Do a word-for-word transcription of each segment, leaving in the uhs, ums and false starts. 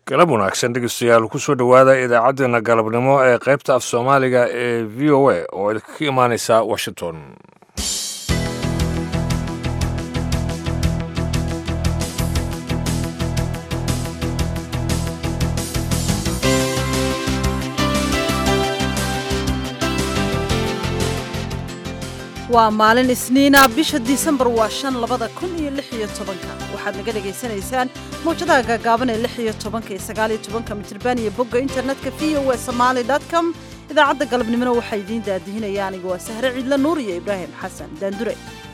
galab wanaagsan dhegeystayaal kusoo dhowaada idaacaddeenna galabnimo ee qaybta af soomaaliga ee v o a oo idinka imaaneysa washington. waa maalin isniina bisha disembar waa shan labada kun iyo lix iyo tobanka waxaad naga dhegaysanaysaan mawjadaha gaagaaban ee lix iyo tobanka iyo sagaal iyo tobanka mitirban iyo bogga internetka v o a somali dot com idaacadda galabnimona waxaa idiin daadihinaya aniga waa sahre ciidla nuur iyo ibraahim xasan daandure.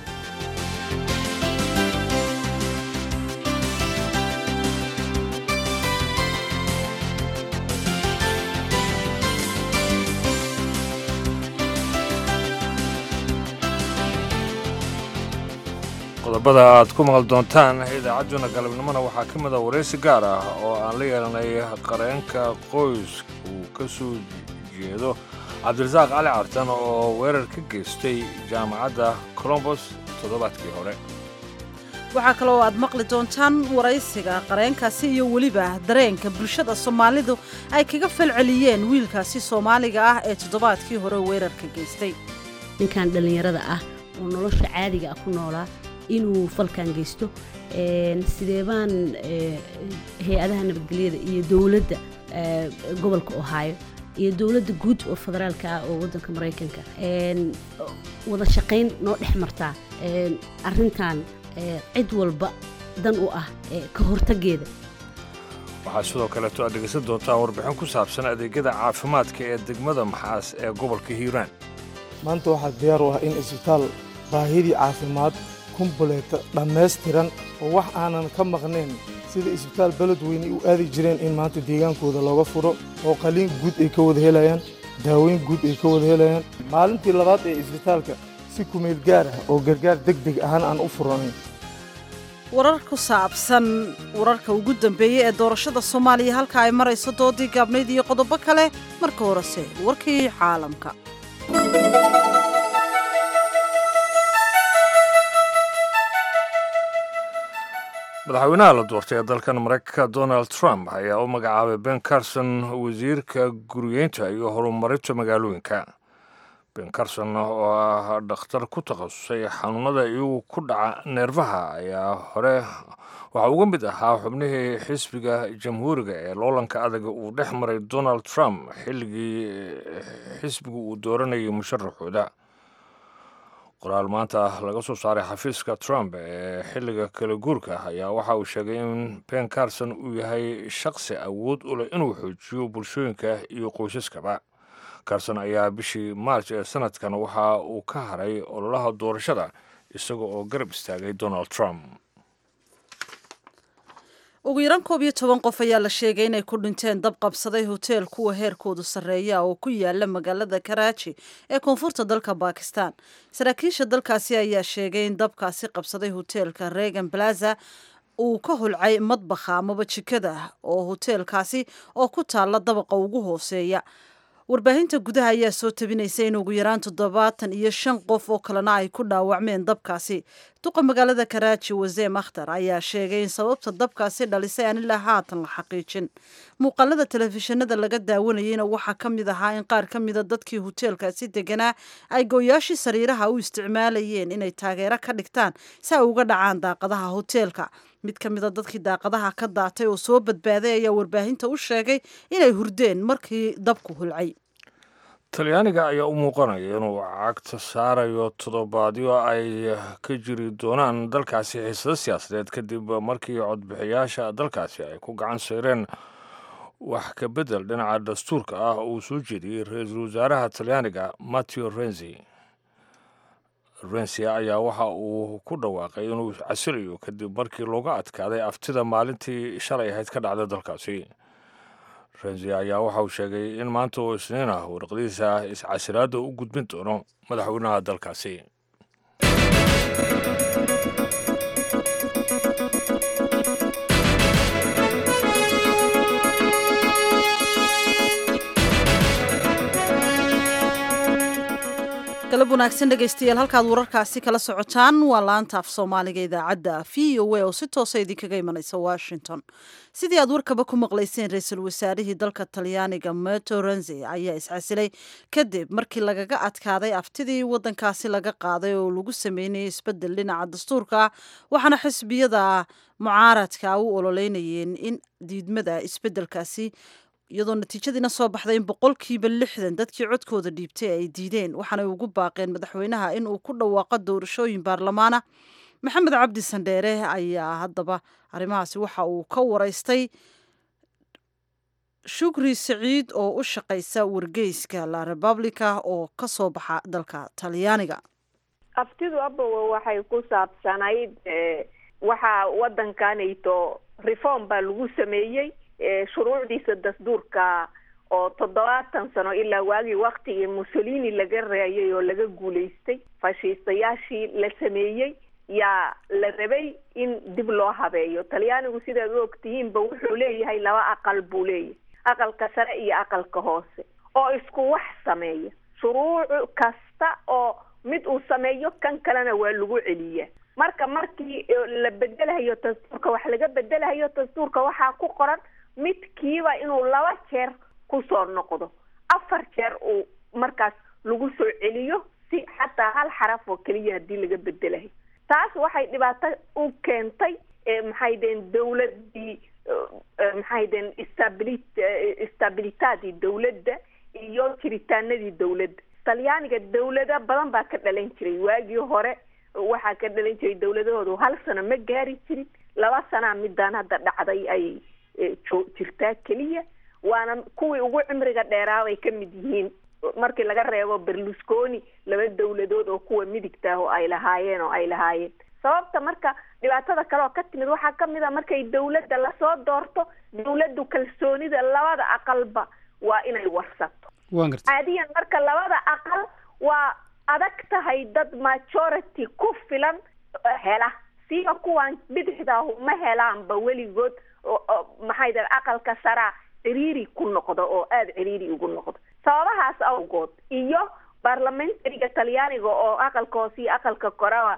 qodobada aad ku maqal doontaan idaacadduna galabnimona waxaa ka mid a waraysi gaar ah oo aan la yeelanay qareenka qoyska uu ka soo jeedo cabdirasaaq cali cartan oo weerar ka geystay jaamacadda colombos toddobaadkii hore. waxaa kaloo aad maqli doontaan waraysiga qareenkaasi iyo weliba dareenka bulshada soomaalidu ay kaga falceliyeen wiilkaasi soomaaliga ah ee toddobaadkii hore weerarka geystay. ninkan dhallinyarada ah oo nolosha caadiga ah ku noolaa inuu falkan geysto sideebaan hay-adaha nabadgelyada iyo dowladda gobolka ohio iyo dowladda guud oo federaalka ah oo waddanka maraykanka wada shaqayn noo dhex martaa arrintan cid walba dan u ah ka hortaggeeda. waxaa sidoo kaleeto aad dhegaysan doontaa warbixin ku saabsan adeegyada caafimaadka ee degmada maxaas ee gobolka hiiraan. maanta waxaa diyaar u ah in isbitaal baahidii caafimaad kumbuleeta dhammaystiran oo wax aanan ka maqnayn sida isbitaal beledweyne u aadi jireen in maanta deegaankooda looga furo oo qaliin guud ay ka wada helayaan daaweyn guud ay ka wada helayaan. maalintii labaad ee isbitaalka si kumeel gaar ah oo gargaar degdeg ahaan aan u furanayn. warar ku saabsan wararka ugu dambeeyey ee doorashada soomaaliya halka ay marayso doodii gaabnayd iyo qodobo kale marka horese warkii caalamka. madaxweynaha la doortay ee dalkan maraykanka donald trump ayaa u magacaabay ben carson wasiirka guriyeynta iyo horumarinta magaalooyinka. ben carson oo ah dhakhtar ku takhasusay xanuunada iyagu ku dhaca neerfaha ayaa hore waxaa uga mid ahaa xubnihii xisbiga jamhuuriga ee loolanka adaga uu dhex maray donald trump xilligii xisbigu uu dooranayay musharaxooda. qoraal maanta laga soo saaray xafiiska trump ee xilliga kala guurka ayaa waxa uu sheegay in ben carson uu yahay shaqsi awood u leh inuu xoojiyo bulshooyinka iyo qoysaskaba. carson ayaa bishii maarj ee sanadkan waxa uu ka haray ololaha doorashada isaga oo garab istaagay donald trump. ugu yaraan koob iyo toban qof ayaa la sheegay inay ku dhinteen dab qabsaday hoteel kuwa heerkoodu sarreeya oo ku yaala magaalada karaaji ee koonfurta dalka bakistan. saraakiisha dalkaasi ayaa sheegay in dabkaasi qabsaday hoteelka regan plaza uu ka hulcay madbaxa amaba jikada oo hoteelkaasi oo ku taalla dabaqa ugu hooseeya. warbaahinta gudaha ayaa soo tabinaysa in ugu yaraan toddobaatan iyo shan qof oo kalena ay ku dhaawacmeen dabkaasi. duqa magaalada karaaji waseem akhtar ayaa sheegay in sababta dabkaasi dhalisay aan ilaa haatan la xaqiijin. muuqaalada telefishinada laga daawanayeyna waxaa ka mid ahaa in qaar ka mida dadkii hoteelkaasi deganaa ay gooyaashii sariiraha u isticmaalayeen inay taageero ka dhigtaan si ay uga dhacaan daaqadaha hoteelka. mid ka mida dadkii daaqadaha ka daatay oo soo badbaaday ayaa warbaahinta u sheegay inay hurdeen markii dabku hulcay. talyaaniga ayaa u muuqanaya inuu cagta saarayo toddobaadyo ay ka jiri doonaan dalkaasi xiisado siyaasadeed kadib markii codbixiyaasha dalkaasi ay ku gacan sayreen wax ka bedel dhinaca dastuurka ah uu soo jeediyey ra-iisul wasaaraha talyaaniga matteo renzi. renzi ayaa waxa uu ku dhawaaqay inuu casilayo kadib markii looga adkaaday aftida maalintii shalay ahayd ka dhacday dalkaasi. renzi ayaa waxa uu sheegay in maanta oo isniin ah warqadiisa iscasilaadda u gudbin doono madaxweynaha dalkaasi. galab galab wanaagsan dhegaystayaal halkaad wararkaasi kala socotaan waa laanta af soomaaliga idaacadda v o a oo si toosa idinkaga imanaysa washington sidii aad warkaba ku maqlayseen ra-iisul wasaarihii dalka talyaaniga Matteo Renzi ayaa iscasilay kadib markii lagaga adkaaday aftidii wadankaasi laga qaaday oo lagu sameynayay isbedel dhinaca dastuurka waxaana xisbiyada mucaaradka u ololeynayeen in diidmada isbedelkaasi iyadoo natiijadiina soo baxday in boqolkiiba lixdan dadkii codkooda dhiibtay ay diideen waxaanay ugu baaqeen madaxweynaha in uu ku dhawaaqo doorashooyin baarlamaana maxamed cabdi sandheere ayaa haddaba arrimahaasi waxa uu ka waraystay shukri saciid oo u shaqaysa wargeyska la republica oo ka soo baxa dalka talyaaniga aftidu abowe waxay ku saabsanayd waxaa wadankanayto reform baa lagu sameeyey shuruucdiisa dastuurka oo toddobaatan sano ilaa waagii waktigii Mussolini laga reeyay oo laga guuleystay fashiistayaashii la sameeyey yaa la rabay in dib loo habeeyo. Talyaanigu sidaad u ogtihiinba wuxuu leeyahay laba aqal buu leeyahay, aqalka sare iyo aqalka hoose oo isku wax sameeya. shuruuc kasta oo mid uu sameeyo kan kalena waa lagu celiyaa. marka markii la bedelayo dastuurka wax laga bedelayo dastuurka waxaa ku qoran midkiiba inuu laba jeer ku soo noqdo, afar jeer uu markaas lagu soo celiyo si xataa hal xaraf oo kaliya hadii laga bedelayo. taas waxay dhibaato u keentay maxay deen dawladii maxay deen stability stability dawladda iyo jiritaanadii dawladda. Talyaaniga dawlada badan baa ka dhalan jiray waagii hore, waxaa ka dhalan jiray dawladahoodu hal sano ma gaari jirin, laba sano midaan hadda dhacday ay jirtaa kaliya, waana kuwii ugu cimriga dheeraa ay ka mid yihiin markii laga reebo Berlusconi laba dawladood oo kuwa midigta oo ay lahaayeen oo ay lahaayeen. sababta marka dhibaatada kale oo ka timid waxaa ka mid ah markay dawladda la soo doorto dawladdu kalsoonida labada aqalba waa inay warsato. caadiyan marka labada aqal waa adag tahay dad majority ku filan hela, siga kuwan bidixda ma helaanba weligood maxay dad aqalka sare ciriiri ku noqdo oo aad ciriiri ugu noqdo. sababahaas awgood iyo parliamentariga Talyaaniga oo aqalka hoose iyo aqalka kore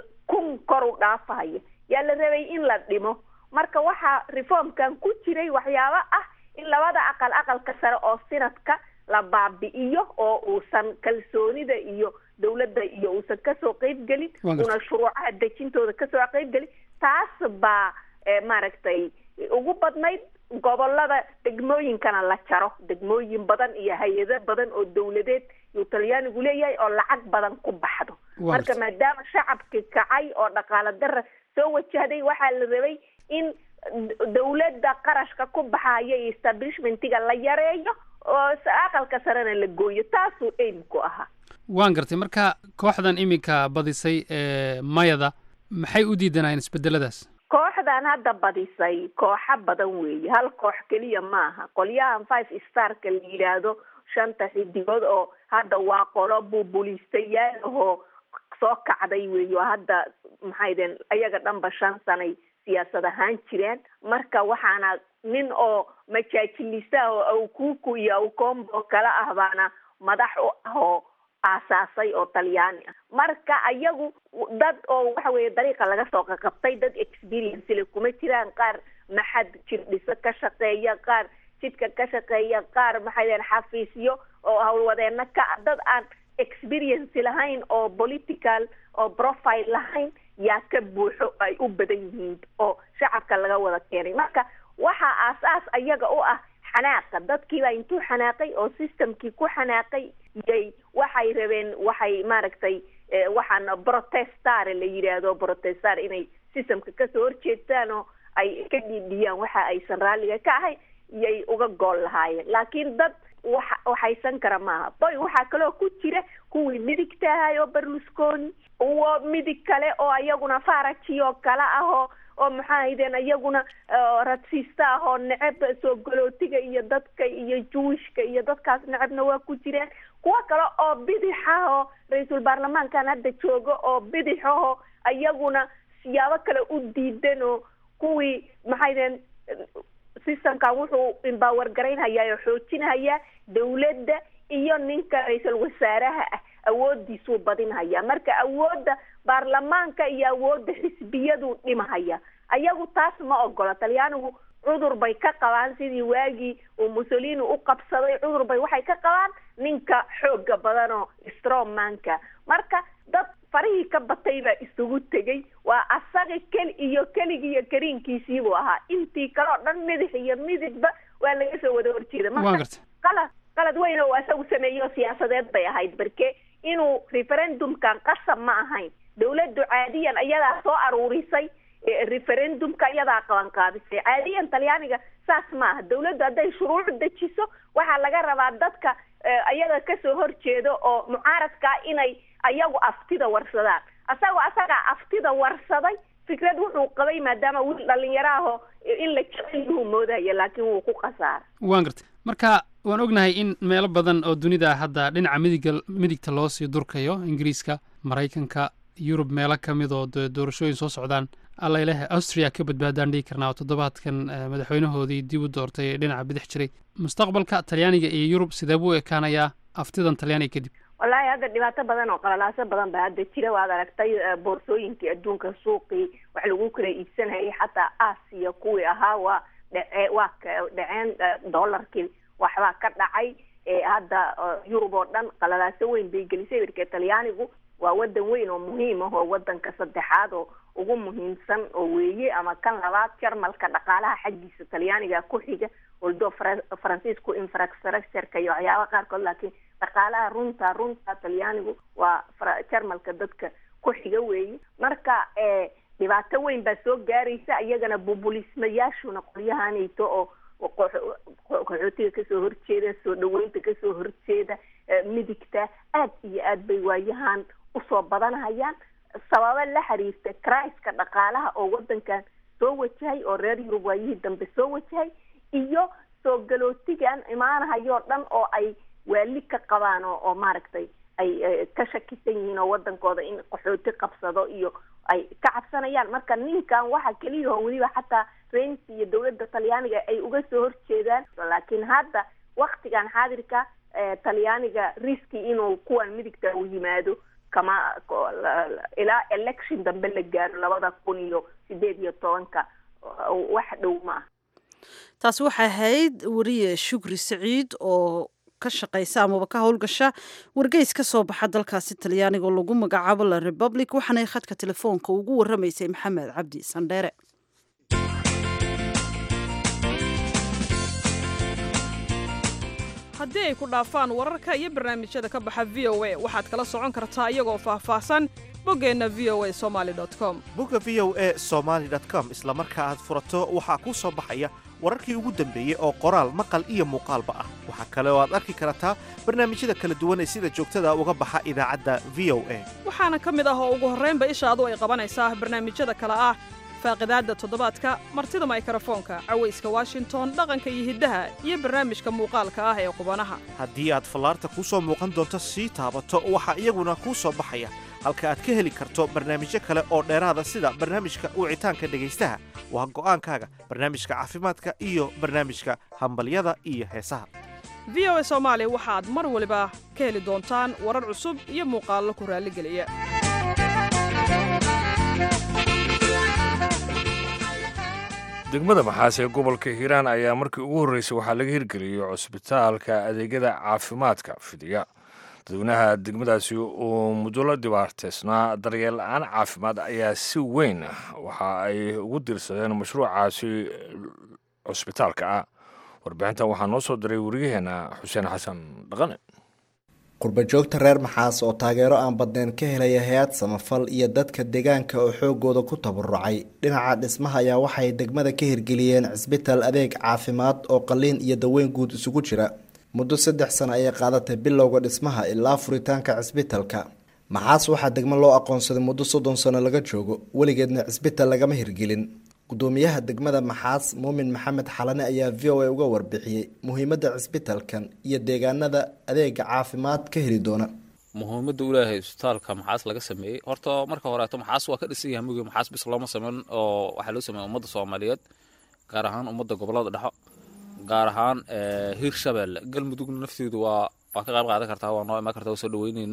kun kor u dhaafaya yaa la rabay in la dhimo. marka waxa reformkan ku jiray waxyaabo ah in labada aqal aqalka sare oo sinadka la baabi'iyo oo uusan kalsoonida iyo dawladda iyo uusan ka soo qayb galin una shuruucaha dejintooda ka soo qayb galin. taas baa maaragtay ugu badnayd. gobolada degmooyinkana la jaro, degmooyin badan iyo hay'ado badan oo dawladeed uu Talyaanigu leeyahay oo lacag badan ku baxdo. marka maadaama shacabka kacay oo dhaqaale darro soo wajahday waxaa la rabay in dawladda qarashka ku baxaya iyo establishmentiga la yareeyo oo aqalka sarena la gooyo. taasuu aim ku ahaa. waan gartay. marka kooxdan iminka badisay ee mayada maxay u diidanayeen isbedeladaas? kooxdan hadda badisay kooxa badan weeye, hal koox kaliya maaha. qolyahan five starka la yiraahdo shanta xidigood oo hadda waa qolo buubulistayaal oo soo kacday weeye oo hadda maxay deen ayaga dhanba shan sanay siyaasad ahaan jireen. marka waxaana nin oo majaajilisa oo Aukuku iyo Aukombo kala ah baana madax u ah oo aasaasay oo Talyaani ah. marka ayagu dad oo waxa weeye dariiqa laga soo qabtay, dad experience leh kuma jiraan. qaar maxad jir dhisa ka shaqeeya, qaar jidka ka shaqeeya, qaar maxay deen xafiisyo oo hawlwadeena ka dad aan experience lahayn oo political oo profile lahayn yaa ka buuxo ay u badan yihiin oo shacabka laga wada keenay. marka waxa aasaas ayaga u ah xanaaqa. dadkii baa intuu xanaaqay oo systemkii ku xanaaqay yay waxay rabeen waxay maaragtay waxaana protestar la yiraahdo protestar inay systemka ka soo horjeestaan oo ay ka dhidhiyaan waxa aysan raaliga ka ahay yay uga gool lahaayeen. laakiin dad waxa waxaysan kara maaha. boy waxaa kaloo ku jira kuwii midigta ahay oo Berlusconi oo midig kale oo ayaguna Farage oo kala ah oo oo maxay ideen ayaguna radsista ah oo necab soo galootiga iyo dadka iyo Jewishka iyo dadkaas necabna waa ku jireen. kuwa kale oo bidixa oo ra'iisul baarlamaankan hadda joogo oo bidixa oo ayaguna siyaabo kale u diidan oo kuwii maxay ideen systemka wuxuu empower gareynaya oo xoojinaya dawladda iyo ninka ra'iisul wasaaraha awoodiisuu badinhaya. marka awoodda baarlamaanka iyo awoodda xisbiyadu dhimahaya. ayagu taas ma ogola. talyaanigu cudur bay ka qabaan sidii waagii uu Mussolini u qabsaday. cudur bay waxay ka qabaan ninka xooga badan oo strongmanka. marka dad farihii ka batay baa isugu tegay. waa asaga kel iyo keligi iyo kariinkiisii buu ahaa. intii kale oo dhan madax iyo midigba waa laga soo wada horjeeda. marka qalad qalad weyn oo asagu sameeyo siyaasadeed bay ahayd. barke inuu referendumkan qasab ma ahayn. dawladdu caadiyan ayadaa soo aruurisay referendumka ayadaa qaban qaabisay. caadiyan talyaaniga saas maaha. dawladdu hadday shuruuc dejiso waxaa laga rabaa dadka ayaga kasoo horjeeda oo mucaaradka inay ayagu aftida warsadaan. asagoo asagaa aftida warsaday. fikrad wuxuu qabay maadaama wiil dhalinyaraaho in la jecelyuhu moodaya laakiin wuu ku khasaaray. waan gartay. marka waan ognahay in meelo badan oo dunida hadda dhinaca midiga midigta loo sii durkayo. ingiriiska, maraykanka, yurub meelo ka mid oo doorashooyin soo socdaan. alla ilaah austria ka badbaadaan dhihi karnaa oo toddobaadkan madaxweynahoodii dib u doortay ee dhinaca bidix jiray. mustaqbalka talyaaniga iyo yurub sidee buu ekaanayaa aftidan talyaaniga kadib? wallaahi hadda dhibaato badan oo qalalaaso badan baa hadda jira. waad aragtay boorsooyinkii adduunka suuqii wax lagu kala iibsanayay xataa aasiya kuwii ahaa waa dhace waa ka dhaceen. dollarkii waxbaa ka dhacay. hadda yurub oo dhan qalalaaso weyn bay gelisay. marka talyaanigu waa wadan weyn oo muhiim ah oo wadanka saddexaad oo ugu muhiimsan oo weeye ama kan labaad. jarmalka dhaqaalaha xaggiisa talyaaniga ku xiga. waldo faransiisku infrastructure-ka iyo waxyaaba qaarkood laakiin dhaqaalaha runta runta talyaanigu waa jarmalka dadka ku xiga weeye. marka dhibaato weyn baa soo gaaraysa. iyagana populismayaashuna qolyahanayto oo qaxootiga kasoo horjeeda, soo dhaweynta kasoo horjeeda, midigta aad iyo aad bay waayahan usoo badanhayaan. sababa la xiriirta criska dhaqaalaha oo wadankan soo wajahay oo reer yurub waayihii dambe soo wajahay iyo soo galootigan imaanahayoo dhan oo ay waali ka qabaan oo oo maaragtay ay ka shakisan yihiin oo wadankooda in qaxooti qabsado iyo ay ka cabsanayaan. marka ninkan waxa keliya oo weliba xataa Renzi iyo dawladda talyaaniga ay uga soo horjeedaan. laakiin hadda waktigan xaadirka talyaaniga riski inuu kuwan midigta u yimaado kama ilaa election dambe la gaaro labada kun iyo sideed iyo tobanka wax dhow maaha. taasi waxay ahayd wariye Shukri Saciid oo ka shaqeysa ama ka howlgasha wargeys ka soo baxa dalkaasi talyaaniga oo lagu magacaabo La Republic. waxaanay khadka telefoonka ugu waramaysay Maxamed Cabdi Sandheere. haddii ay ku dhaafaan wararka iyo barnaamijyada ka baxa v o a waxaad kala socon kartaa iyagoo faahfaahsan boggeenna v o a somaly dot com. bogga v o a somaly dot com isla marka aad furato waxaa kuu soo baxaya wararkii ugu dambeeyey oo qoraal maqal iyo muuqaalba ah. waxaa kale oo aad arki kartaa barnaamijyada kala duwan ee sida joogtada uga baxa idaacadda v o a. waxaana ka mid ah oo ugu horraynba ishaadu ay qabanaysaa barnaamijyada kale ah faaqidaadda toddobaadka, martida mikrofoonka, cawayska Washington, dhaqanka iyo hiddaha iyo barnaamijka muuqaalka ah ee qubanaha. haddii aad fallaarta kuu soo muuqan doonto sii taabato waxaa iyaguna kuu soo baxaya halka aad ka heli karto barnaamijyo kale oo dheeraada sida barnaamijka wicitaanka dhegaystaha. waa go'aankaaga barnaamijka caafimaadka iyo barnaamijka hambalyada iyo heesaha. v o a Soomaali waxaad mar waliba ka heli doontaan warar cusub iyo muuqaallo ku raaligeliya. degmada maxaas ee gobolka hiiraan ayaa markii ugu horreysay waxaa laga hirgeliyey cusbitaalka adeegyada caafimaadka fidiya. dadweynaha degmadaasi oo muddo la dhibaataysnaa daryeel la-aan caafimaad ayaa si weyn waxa ay ugu dirsadeen mashruucaasi cusbitaalka ah. warbixintan waxaa noo soo diray wariyaheena xuseen xasan dhaqane. qurbajoogta reer maxaas oo taageero aan badnayn ka helaya hay-ad samafal iyo dadka deegaanka oo xoogooda ku tabarucay dhinaca dhismaha ayaa waxay degmada ka hirgeliyeen cisbitaal adeeg caafimaad oo qaliin iyo daweyn guud isugu jira. muddo saddex sano ayay qaadatay bilowga dhismaha ilaa furitaanka cisbitaalka. maxaas waxaa degmo loo aqoonsaday muddo soddon sano laga joogo, weligeedna cisbitaal lagama hirgelin. gudoomiyaha degmada maxaas muumin maxamed xalane ayaa v o a uga warbixiyey muhiimadda cisbitaalkan iyo deegaanada adeega caafimaad ka heli doona. muhiimadda u leeyahay isbitaalka maxaas laga sameeyey horta marka horeeto maxaas waa ka dhisan yahay mugi maxaas bis looma sameyn oo waxaa loo sameeyay ummadda Soomaaliyeed gaar ahaan ummadda gobolada dhexe gaar ahaan Hiirshabelle galmudug nafteedu waa waa ka qayb qaadan kartaa waa noo iman kartaa soo dhaweynayna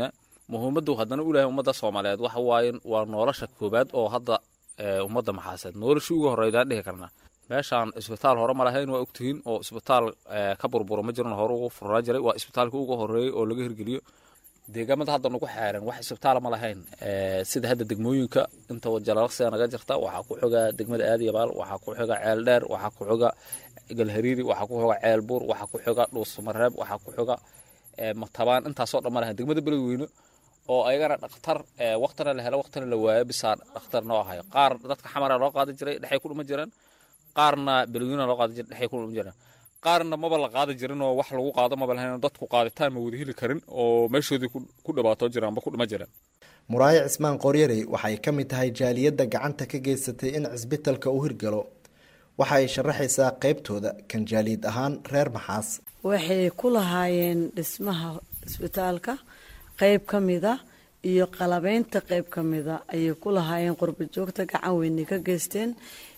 muhiimaddu haddana u leeyahay ummadda soomaaliyeed waxa waaye waa nolosha koobaad oo hadda ummadda maxaaseed noloshii ugu horreydaan dhihi karnaa meeshaan isbitaal hore ma lahayn waa ogtihiin oo isbitaal ka burburo ma jiran hore ugu furnaa jiray waa isbitaalkii ugu horreeyey oo laga hirgeliyo deegaamada hadda nagu xeeran wax isbitaala ma lahayn sida hadda degmooyinka inta jalaalaqsiga naga jirta waxaa ku xoga degmada aadiyabaal waxaa ku xoga ceel dheer waxaa ku xoga galhariiri waxaa ku xoga ceel buur waxaa ku xoga dhuusamareeb waxaa ku xoga matabaan intaasoo dhan ma lahayn degmada beledweyne oo ayagana dhakhtar waqtina la helo waqtina la waayo bisaa dhakhtar noo ahayo qaar dadka xamara loo qaadi jiray dhexay ku dhuma jireen qaarna beledweyne loo qaadi jiray dhexay ku dhuma jireen qaarna maba la qaadi jirin oo wax lagu qaado maba lahayn dadku qaaditaan ma wada heli karin oo meeshoodii ku dhibaato jiraan ba ku dhima jireen muraaye cismaan qoryarey waxay ka mid tahay jaaliyadda gacanta ka geysatay in cisbitalka uu hirgalo waxa ay sharaxaysaa qaybtooda kan jaaliyad ahaan reer maxaas waxay ku lahaayeen dhismaha isbitaalka qayb ka mida iyo qalabeynta qayb ka mida ayay ku lahaayeen qurba joogta gacan weynay ka geysteen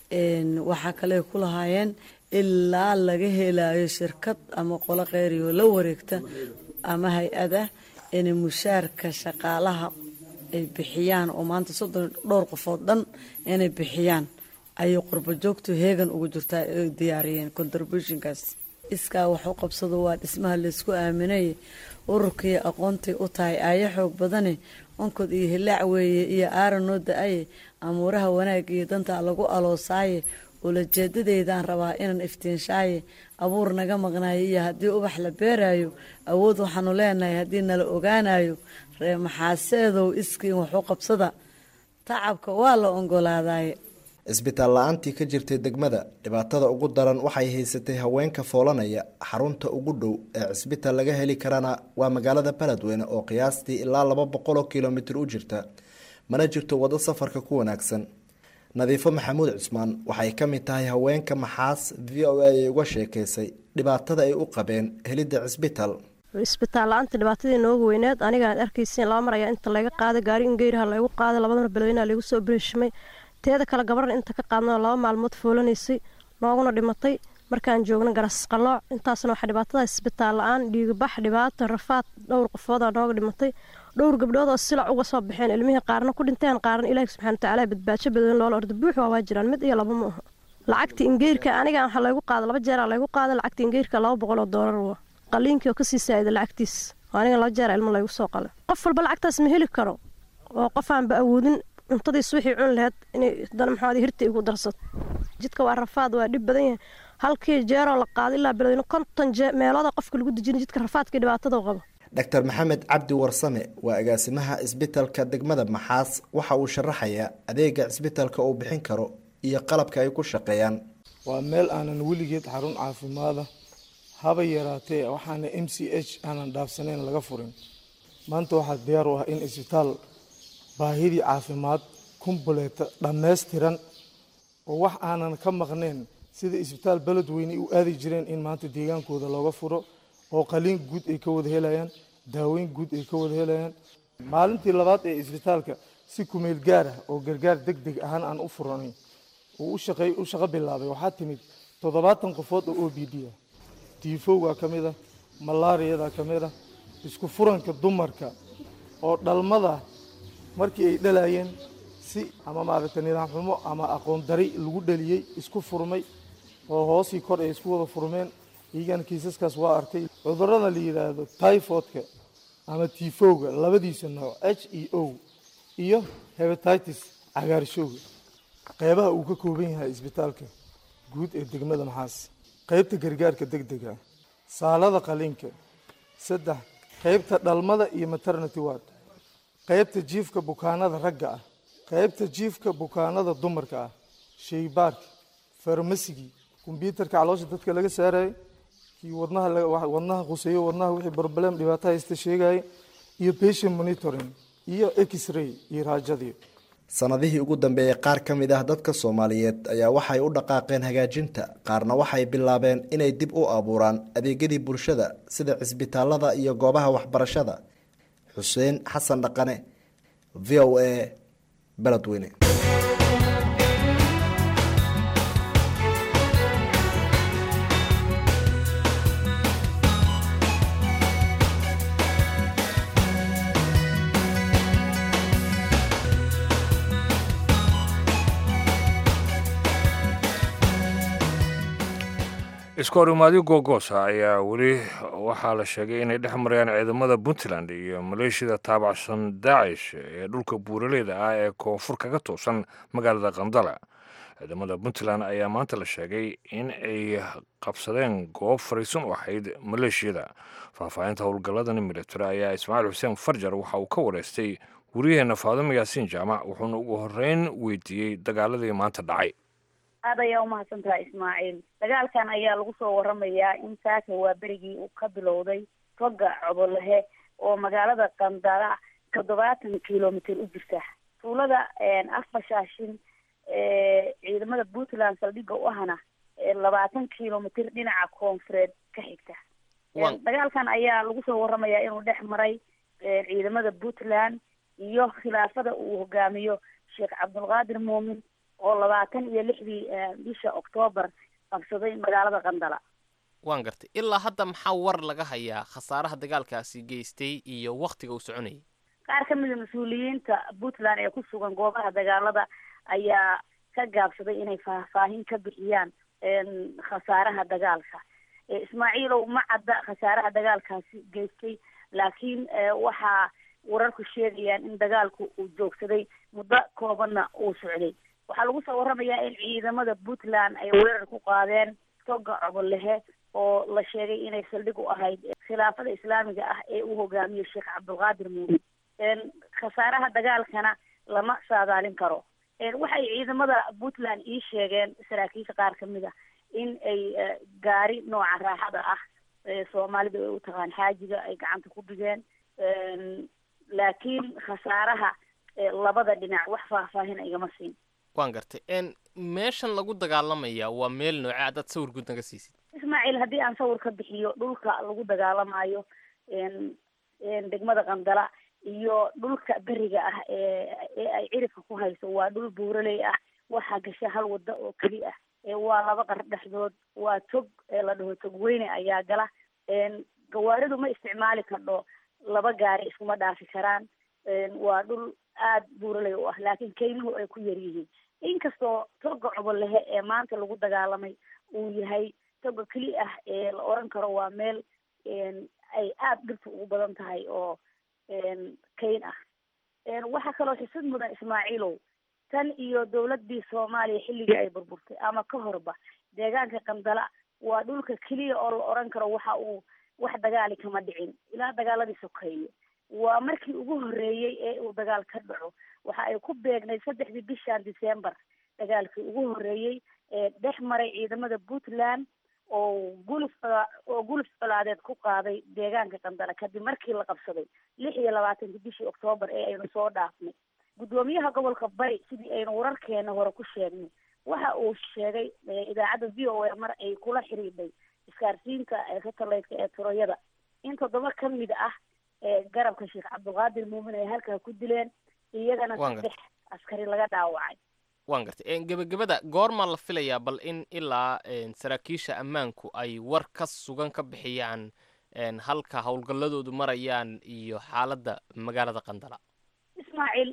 waxaa kale ku lahaayeen ilaa laga helayo shirkad ama qolo kheyriyo la wareegta ama hay-ada inay mushaarka shaqaalaha ay bixiyaan oo maanta soddon dhowr qofood dhan inay bixiyaan ayay qurba joogtu heegan ugu jirtaa ay diyaariyeen contributionkaas iskaa wax u qabsado waa dhismaha laysku aaminay ururkii aqoontay u tahay aayo xoog badane onkod iyo hilaac weeye iyo aaran noo da-aye amuuraha wanaag iyo danta lagu aloosaaye ulajeedadeydaan rabaa inaan iftiinshaaye abuur naga maqnaayo iyo haddii ubax la beeraayo awood waxaanu leenahay haddii nala ogaanayo ree maxaaseedow iskiin waxu qabsada tacabka waa la ongolaadaye isbitaal la-aantii ka jirtay degmada dhibaatada ugu daran waxay haysatay haweenka foolanaya xarunta ugu dhow ee cisbitaal laga heli karana waa magaalada beledweyne oo qiyaastii ilaa laba boqol oo kilomitir u jirta mana jirto wado safarka ku wanaagsan nadiifo maxamuud cusmaan waxay ka mid tahay haweenka maxaas v o a ay uga sheekaysay dhibaatada ay u qabeen helidda cisbitaal isbitaal la-aanta dhibaatadii noogu weyneed anigaan arkaysin laba mar ayaa inta laga qaaday gaari ingeyraha laygu qaaday labada mar beledweynaha laygu soo bereeshimay teeda kale gabarna inta ka qaadnoo laba maalmood foolanaysay nooguna dhimatay markaan joogna garas qalooc intaasna waxaa dhibaatada isbitaal la-aan dhiigabax dhibaato rafaad dhowr qofoodaa nooga dhimatay dhowr gabdhood oo silac uga soo baxeen ilmihii qaarna ku dhinteen qaarna ilaahi subxana watacaala badbaajo badan loola orda buux waa waa jiraan mid iyo laba ma aha lacagta ingeyrka aniga waxaa laygu qaada laba jeeraa laygu qaada lacagta ingeyrka laba boqol oo doolar wa qaliinkii oo kasii saa'ida lacagtiis aniga laba jeera ilmo laygu soo qalay qof walba lacagtaas ma heli karo oo qof aanba awoodin cuntadiis wixii cun laheyd inay dana maxaad hirta igu darsato jidka waa rafaad waa dhib badan yahay halkii jeeroo la qaada ilaa beledweyne konton meelooda qofka lagu dejina jidka rafaadkii dhibaatada qabo doctor maxamed cabdi warsame waa agaasimaha cisbitalka degmada maxaas waxa uu sharaxayaa adeega cisbitalka uu bixin karo iyo qalabka ay ku shaqeeyaan waa meel aanan weligeed xarun caafimaada haba yaraatee waxaana m c h aanan dhaafsanayn laga furin maanta waxaa diyaar u ah in isbitaal baahidii caafimaad kumbuleeta dhammaystiran oo wax aanan ka maqnayn sida isbitaal beledweyne u aadi jireen in maanta deegaankooda looga furo oo qaliin guud ay ka wada helayaan daaweyn guud ay ka wada helayaan maalintii labaad ee isbitaalka si kumeel gaar ah oo gargaar deg deg ahaan aan u furanayn uu u shaqeey u shaqo bilaabay waxaa timid toddobaatan qofood oo o b d ah tiifowga ka mid ah malaariyada ka mid ah isku furanka dumarka oo dhalmada markii ay dhalayeen si ama maaragtay nidaam xumo ama aqoon dari lagu dhaliyey isku furmay oo hoosii kor ay isku wada furmeen iyagana kiisaskaas waa arkay cudurrada la yidhaahdo typhoidka ama tifowga labadiisa nooc h e o iyo hepatitis cagaarshowga qeybaha uu ka kooban yahay isbitaalka guud ee degmada maxaas qeybta gargaarka degdega saalada qaliinka saddex qeybta dhalmada iyo maternity ward qeybta jiifka bukaanada ragga ah qeybta jiifka bukaanada dumarka ah sheybaarka farmasigii kombyuutarka caloosha dadka laga saarayay kii wadnaha wadnaha quseeyo wadnaha wixii problem dhibaato haysta sheegayay iyo patient monitoring iyo x-ray iyo raajadii sanadihii ugu dambeeyey qaar ka mid ah dadka Soomaaliyeed ayaa waxay u dhaqaaqeen hagaajinta qaarna waxay bilaabeen inay dib u abuuraan adeegyadii bulshada sida cisbitaalada iyo goobaha waxbarashada Xuseen Xasan Dhaqane V O A Beledweyne iskoorimaadyo googoosa ayaa weli waxaa la sheegay inay dhex marayaan ciidamada puntland iyo maleeshiyada taabacsan daacish ee dhulka buuraleyda ah ee koonfur kaga toosan magaalada qandala ciidamada puntland ayaa maanta la sheegay in ay qabsadeen goob fariisan u ahayd maleeshiyada faahfaahinta howlgalladani military ayaa ismaaciil xuseen farjar waxa uu ka wareystay wariyaheenna faadimo yaasiin jaamac wuxuuna ugu horreyn weydiiyey dagaaladii maanta dhacay aad ayaa umahadsan tahay ismaaciil dagaalkan ayaa lagu soo waramayaa in saaka waa berigii uu ka bilowday toga cobolahe oo magaalada qandala toddobaatan kilomitr u jirta tuulada afbashaashin ciidamada puntland saldhiga u ahna labaatan kilomitr dhinaca koonfureed ka xigta dagaalkan ayaa lagu soo waramayaa inuu dhex maray ciidamada puntland iyo khilaafada uu hogaamiyo sheekh cabdulqaadir muumin oo labaatan iyo lixdii bisha oktoobar qabsaday magaalada qandala waan gartay ilaa hadda maxaa war laga hayaa khasaaraha dagaalkaasi geystay iyo waktiga uu soconayay qaar ka mida mas-uuliyiinta puntland ee ku sugan goobaha dagaalada ayaa ka gaabsaday inay faahfaahin ka bixiyaan khasaaraha dagaalka ismaaciilow ma cadda khasaaraha dagaalkaasi geystay laakiin waxaa wararku sheegayaan in dagaalku uu joogsaday muddo koobanna uu socday waxaa lagu soo waramayaa in ciidamada puntland ay weerar ku qaadeen toga cobolehe oo la sheegay inay saldhig u ahayd khilaafada islaamiga ah ee uu hogaamiyo sheekh cabdulqaadir muumin khasaaraha dagaalkana lama saadaalin karo waxay ciidamada puntland ii sheegeen saraakiisha qaar kamid a in ay gaari nooca raaxada ah soomaalida ay u taqaan xaajiga ay gacanta ku dhigeen laakiin khasaaraha labada dhinac wax faahfaahin igama siin waan gartay meeshan lagu dagaalamaya waa meel nooce haddaad sawir guud naga siisid ismaaciil haddii aan sawir ka bixiyo dhulka lagu dagaalamayo degmada qandala iyo dhulka beriga ah ee ee ay cirifka ku hayso waa dhul buuraley ah waxaa gasha hal wado oo keli ah waa laba qar dhexdood waa tog la dhaho tog weyne ayaa gala gawaaridu ma isticmaali kardho laba gaari iskuma dhaafi karaan waa dhul aada buuraley u ah laakiin keymuhu ay ku yar yihiin inkastoo toga cobolehe ee maanta lagu dagaalamay uu yahay toga keli ah ee la oran karo waa meel ay aada dhirta ugu badan tahay oo keyn ah waxaa kaloo xisad mudan ismaaciilow tan iyo dawladii soomaaliya xilligii ay burburtay ama ka horba deegaanka qandala waa dhulka keliya oo la oran karo waxa uu wax dagaali kama dhicin ilaa dagaaladii sokeeye waa markii ugu horreeyey ee uu dagaal ka dhaco waxa ay ku beegnay saddexdii bishan december dagaalkii ugu horreeyey ee dhex maray ciidamada puntland oo guluf oo guluf colaadeed ku qaaday deegaanka qandala kadib markii la qabsaday lix iyo labaatankii bishii octoobar ee aynu soo dhaafnay guddoomiyaha gobolka bari sidii aynu wararkeena hore ku sheegnay waxa uu sheegay idaacadda v o a mar ay kula xiriidhay iskaarsiinka satellite-ka ee turayada in toddoba ka mid ah garabka sheekh cabdulqaadir muumin ay halkaa ku dileen iyagana saddex askari laga dhaawacay waan gartay gebagabada goormaa la filayaa bal in ilaa saraakiisha ammaanku ay war ka sugan ka bixiyaan halka howlgalladoodu marayaan iyo xaaladda magaalada qandala ismaaciil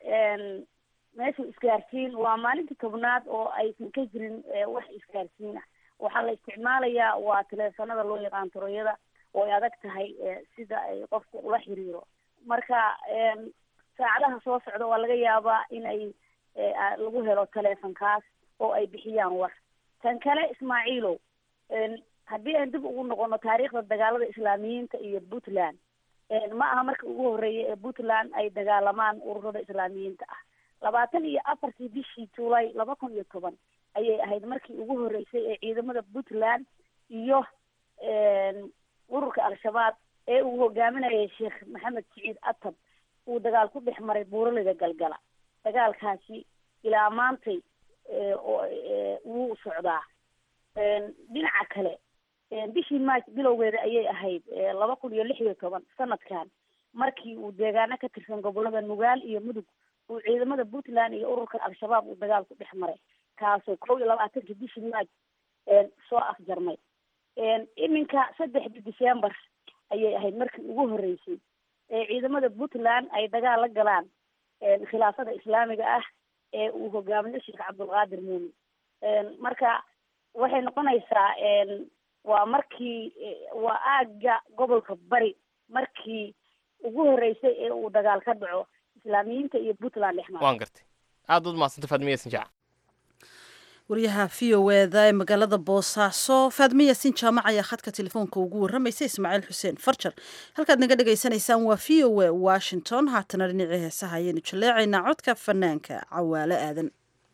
meesha isgaarsiin waa maalintii tobnaad oo aysan ka jirin wax isgaarsiin ah waxaa la isticmaalayaa waa teleefanada loo yaqaan turayada oo ay adag tahay sida ay qofka ula xiriiro marka saacadaha soo socda waa laga yaabaa in ay lagu helo teleefonkaas oo ay bixiyaan war tan kale ismaaciilow haddii aan dib ugu noqono taariikhda dagaalada islaamiyiinta iyo puntland ma aha marka ugu horreeyay ee puntland ay dagaalamaan ururada islaamiyiinta ah labaatan iyo afartii bishii juulay laba kun iyo toban ayay ahayd markii ugu horreysay ee ciidamada puntland iyo ururka al-shabaab ee uu hogaaminayay sheekh maxamed siciid atab uu dagaal ku dhex maray buuraleyda galgala dagaalkaasi ilaa maantay wuu socdaa dhinaca kale bishii march bilowgeeda ayay ahayd laba kun iyo lix iyo toban sanadkan markii uu deegaano ka tirsan gobolada nugaal iyo mudug uu ciidamada puntland iyo ururka al-shabaab uu dagaal ku dhex maray kaasoo kow iyo labaatankii bishii march soo afjarmay iminka saddexdii december ayay ahayd markii ugu horreysay ee ciidamada puntland ay dagaal la galaan khilaafada islaamiga ah ee uu hogaamiyo sheekh cabdulqaadir muumin marka waxay noqonaysaa waa markii waa aagga gobolka bari markii ugu horeysay ee uu dagaal ka dhaco islaamiyiinta iyo puntland dhex mara. waan gartay aad ud mahadsanta faadme yaasin jaamac. wariyaha v o eda ee magaalada boosaaso faadme yaasin jaamac ayaa khadka telefoonka ugu warramaysa ismaaciil xuseen farjar. halkaad naga dhagaysanaysaan waa v o a washington. haatana dhinacii heesaha ayaynu jaleecaynaa codka fanaanka cawaale aadan.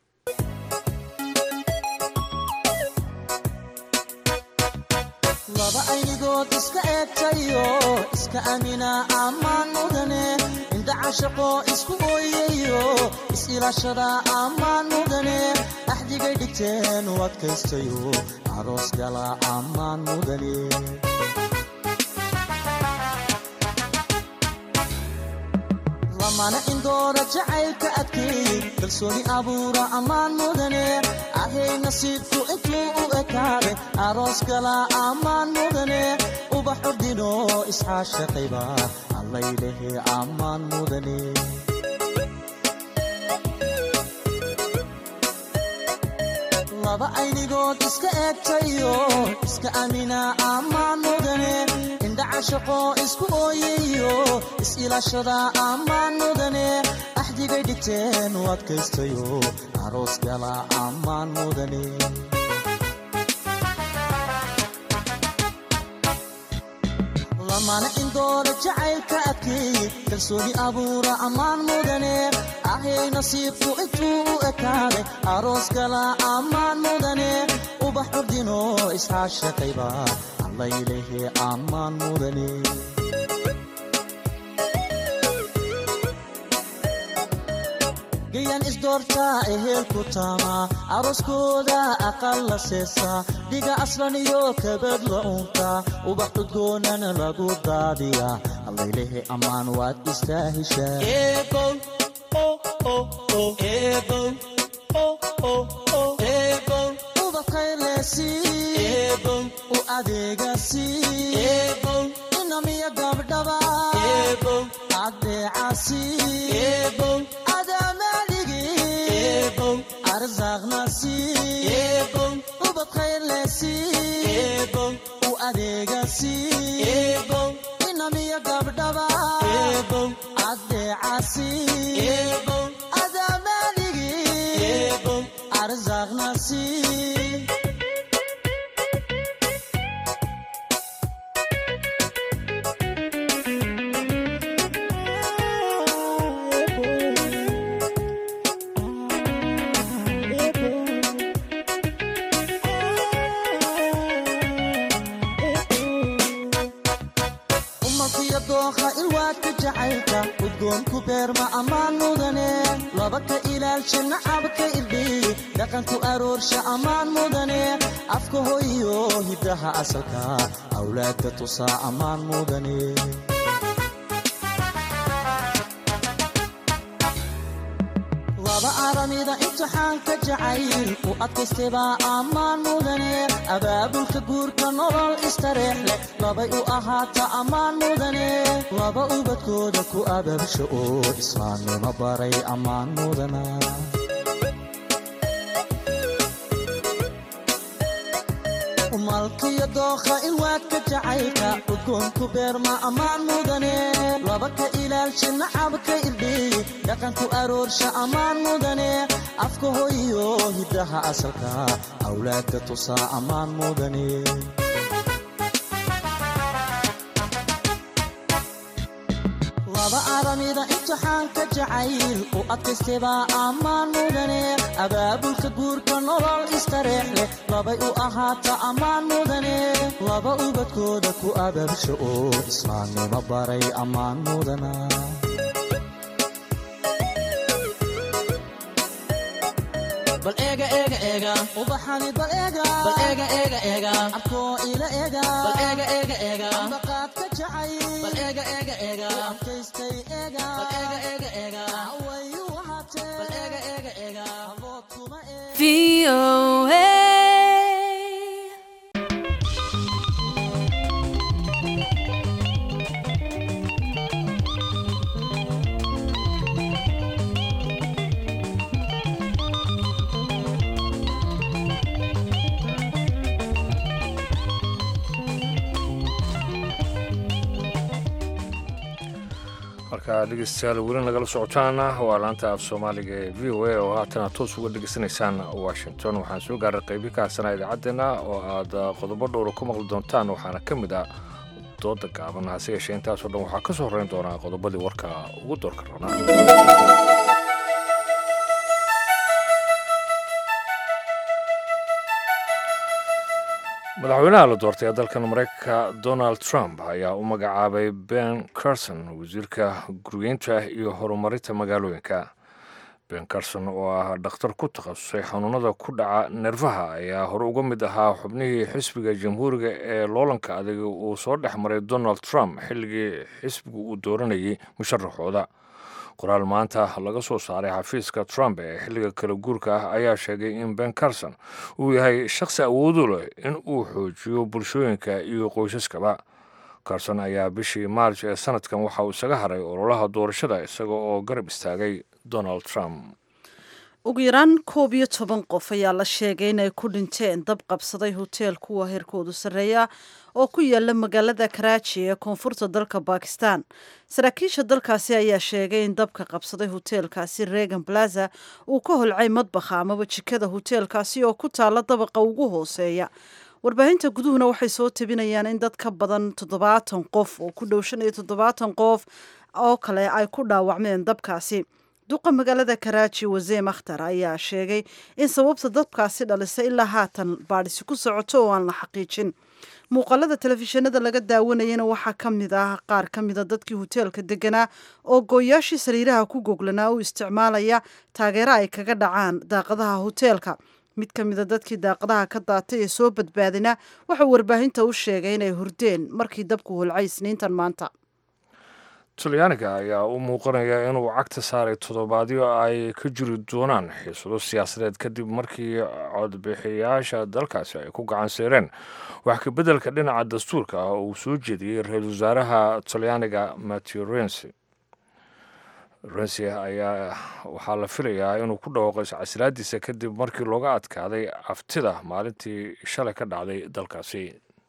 laba aynigood iska eegtayo iska amina ammaan mudane indha cashaqo isku ooyayo is-ilaashada ammaan mudane axdigay dhigteen u adkaystayo aroos gala ammaan mudane lamana indoora jacaylka adkeey kalsooni abuura ammaan mudane ahay nasiibku intuu u ekaade aroos gala ammaan mudane ubax ordino isxaashaqayba allaylehe ammaan mudane laba aynigood iska eegtayo iska amina ammaan mudane indha cashaqo isku ooyayo is-ilaashada ammaan mudane axdigay dhigteen u adkaystayo aroos gala ammaan mudane lamana indoora jacaylka adkeey kalsooni abuura ammaan mudane ahay nasiibku intuu u ekaade aroos gala ammaan mudane ubax ordino isxaashaqayba allaylehe ammaan mudane gayan isdoortaa ehelku taama arooskooda aqal la seesa dhiga aslan iyo kabad la unta ubax udgoonana lagu daadiya allaylehe ammaan waad istaahishaa ubakaylesi u adeegasi inamiya gabdhaba adeecasi arzaqnasi ubadkaylesi u adeegasi inamiya gabdhaba adeecasi adamaligi arzaqnasi udgoonku beerma ammaan mudane laba ka ilaalsha nacabka irdhiy dhaqanku aroorsha ammaan mudane afka hoyo hiddaha asalka awlaadka tusaa ammaan mudane laba aramida imtixaanka jacayl u adkaystaybaa ammaan mudane abaabulka guurka nolol istareex leh labay u ahaata ammaan mudane laba ubadkooda ku abaabsha oo islaamnimo baray ammaan mudana malkiyo dookha ilwaadka jacaylka udgoonku beerma ammaan mudane laba ka ilaalsha nacabka irdhiy dhaqanku aroorsha ammaan mudane afka hoyo hiddaha asalka awlaadka tusaa ammaan mudane laba aramida imtixaanka jacayl u adkaystaybaa ammaan mudane abaabulka guurka nolol istareex leh labay u ahaata ammaan mudane laba ubadkooda ku abaabsha oo islaamnimo baray ammaan mudana bal eega eega eega ubaxani bal eega bal eega eega eega abkoo ila eega bal eega eega eega ambaqaad ka jacay bal eega eega eega abkaystay eega bal eega eega eega wayu wahatee bal eega eega eega abood kuma eega V O A halkaa dhegeystayaal weli nagala socotaana waa laanta af soomaaliga ee v o a oo haatana toos uga dhegeysanaysaan washington. waxaan soo gaaray qaybi ka harsana idaacaddeenna oo aad qodobo dhowra ku maqli doontaan waxaana ka mid ah dooda gaaban. hase yeeshee intaasoo dhan waxaa ka soo horreyn doonaa qodobadii warka ugu doorka rabnaa. madaxweynaha la doortay ee dalkan maraykanka donald trump ayaa u magacaabay ben carson wasiirka guryeynta iyo horumarinta magaalooyinka. ben carson oo ah dhakhtar ku takhasusay xanuunada ku dhaca neerfaha ayaa hore uga mid ahaa xubnihii xisbiga jamhuuriga ee loolanka adag uu soo dhex maray donald trump xilligii xisbigu uu dooranayay musharaxooda. qoraal maanta laga soo saaray xafiiska trump ee xilliga kala guurka ah ayaa sheegay in ben carson uu yahay shakhsi awoodu leh in uu xoojiyo bulshooyinka iyo qoysaskaba. carson ayaa bishii maarj ee sanadkan waxa uu isaga haray ololaha doorashada isaga oo garab istaagay donald trump. ugu yaraan koob iyo toban qof ayaa la sheegay inay ku dhinteen dab qabsaday hoteel kuwa heerkoodu sarreeya oo ku yaala magaalada karaaji ee koonfurta dalka bakistan. saraakiisha dalkaasi ayaa sheegay in dabka qabsaday hoteelkaasi regan plaza uu ka holcay madbaxa amaba jikada hoteelkaasi oo ku taala dabaqa ugu hooseeya. warbaahinta guduhuna waxay soo tabinayaan in dad ka badan toddobaatan qof oo ku dhow shan iyo toddobaatan qof oo kale ay ku dhaawacmeen dabkaasi. duqa magaalada karaaji waseem akhtar ayaa sheegay in sababta dabkaasi dhalisay ilaa haatan baadhisi ku socoto oo aan la xaqiijin. muuqaalada telefishinada laga daawanayana waxaa ka mid ah qaar ka mida dadkii hoteelka deganaa oo gooyaashii sariiraha ku goglanaa u isticmaalaya taageero ay kaga dhacaan daaqadaha hoteelka. mid ka mida dadkii daaqadaha ka daatay ee soo badbaadina waxau warbaahinta u sheegay inay hurdeen markii dabku holcay isniintan maanta. talyaaniga ayaa u muuqanaya inuu cagta saaray toddobaadyo ay ka jiri doonaan xiisado siyaasadeed kadib markii codbixiyayaasha dalkaasi ay ku gacan seereen wax ka beddelka dhinaca dastuurka ah oo uu soo jeediyey ra-iisul wasaaraha talyaaniga matteo renzi. renzi ayaa waxaa la filayaa inuu ku dhawaaqo iscasilaadiisa kadib markii looga adkaaday aftida maalintii shalay ka dhacday dalkaasi.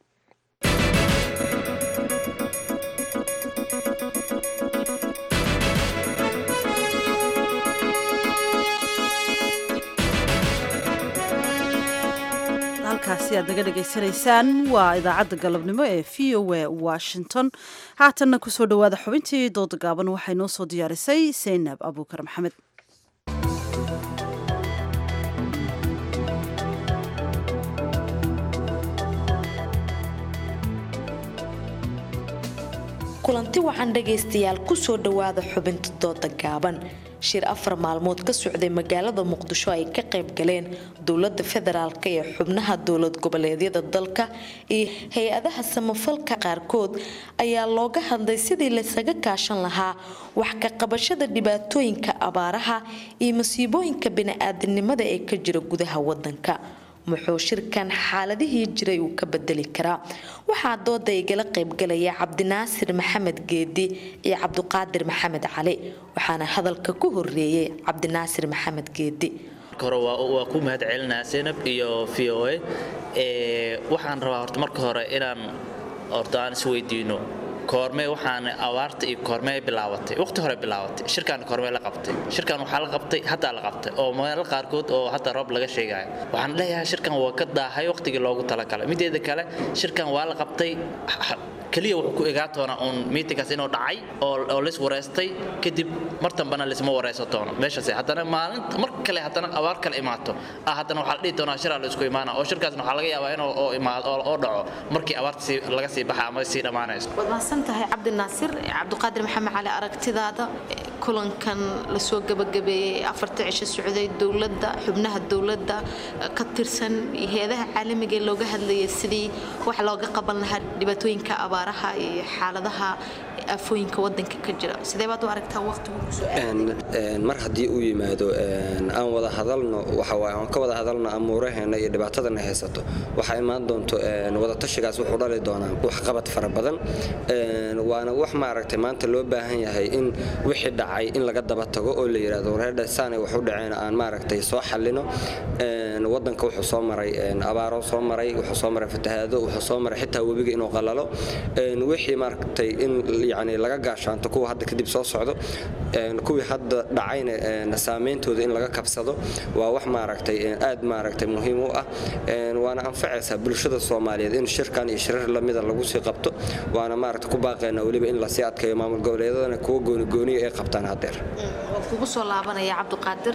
halkaasi aad naga dhegaysanaysaan waa idaacadda galabnimo ee v o a washington. haatanna kusoo dhowaada xubintii dooda gaaban waxay noo soo diyaarisay saynab abuukar maxamed. kulanti waxaan dhagaystayaal kusoo dhowaada xubinta dooda gaaban. shir afar maalmood ka socday magaalada muqdisho ay ka qayb galeen dowladda federaalk ee xubnaha dowlad goboleedyada dalka iyo hay-adaha samafalka qaarkood ayaa looga hadlay sidii laysaga kaashan lahaa wax ka qabashada dhibaatooyinka abaaraha iyo masiibooyinka bini-aadamnimada ee ka jira gudaha wadanka. muxuu shirkan xaaladihii jiray uu ka bedeli karaa? waxaa dooda igala qaybgalaya cabdinaasir maxamed geedi iyo cabdiqaadir maxamed cali, waxaana hadalka ku horeeyay cabdinaasir maxamed geedi. hore waa ku mahad celinaa Zainab iyo V O A ee waxaan rabaa horta marka hore inaan horta aan is weydiino koormee waxaan awaarta iyo koormee bilaabatay waqti hore bilaabatay shirkan koormee la qabtay shirkan waxa la qabtay hadda la qabtay oo meelo qaarkood oo hadda roob laga sheegay waxaan leeyahay shirkan waa ka daahay waqtigii loogu talagalay mideeda kale shirkan waa la qabtay kaliya wuxuu ku egaatoona on meetingkaas inuu dhacay oo oo lis wareystay kadib martanbana lisma wareyso doono meeshaas haddana maalinta mar kale haddana abaar kale imaato ah haddana waxa la dhigi doonaa shir la isku imaana oo shirkaasna waxa laga yaabaa inuu oo imaado oo dhaco markii abaarta si laga sii baxaa ama si dhamaanayso. waad mahadsantahay cabdinaasir. cabdiqaadir maxamed cali, aragtidaada kulankan la soo gabagabeeyay afarta cisho socday dowladda xubnaha dowladda ka tirsan hay'adaha caalamiga ee looga hadlayay sidii wax looga qaban lahaa dhibaatooyinka abaaraha iyo xaaladaha afooyinka wadanka ka jira, sidee baad u aragtaa waqtigu ku soo aaday? mar haddii uu yimaado aan wada hadalno waxa waa aan ka wada hadalno amuuraheena iyo dhibaatadana haysato waxa imaan doonto wada tashigaas wuxuu dhali doonaa wax qabad fara badan waana wax ma aragtay maanta loo baahan yahay in wixii dhacay in laga daba tago oo la yiraahdo wareedha saanay wax u dhaceen aan ma aragtay soo xalino wadanka wuxuu soo maray abaaro soo maray wuxuu soo maray fatahaado wuxuu soo maray xitaa webiga inuu qalalo wixii ma aragtay in yacni laga gaashaanto kuwa hadda kadib soo socdo kuwii hadda dhacayna saameyntooda in laga kabsado waa wax maaragtay aad maaragtay muhiim u ah waana anfacaysaa bulshada Soomaaliyeed in shirkan iyo shirar lamida lagu sii qabto waana maaragtay ku baaqayna waliba in la sii adkeeyo maamul goboleedadana kuwa gooni gooni ay qabtaan hadeer kugu soo laabanaya Cabdiqaadir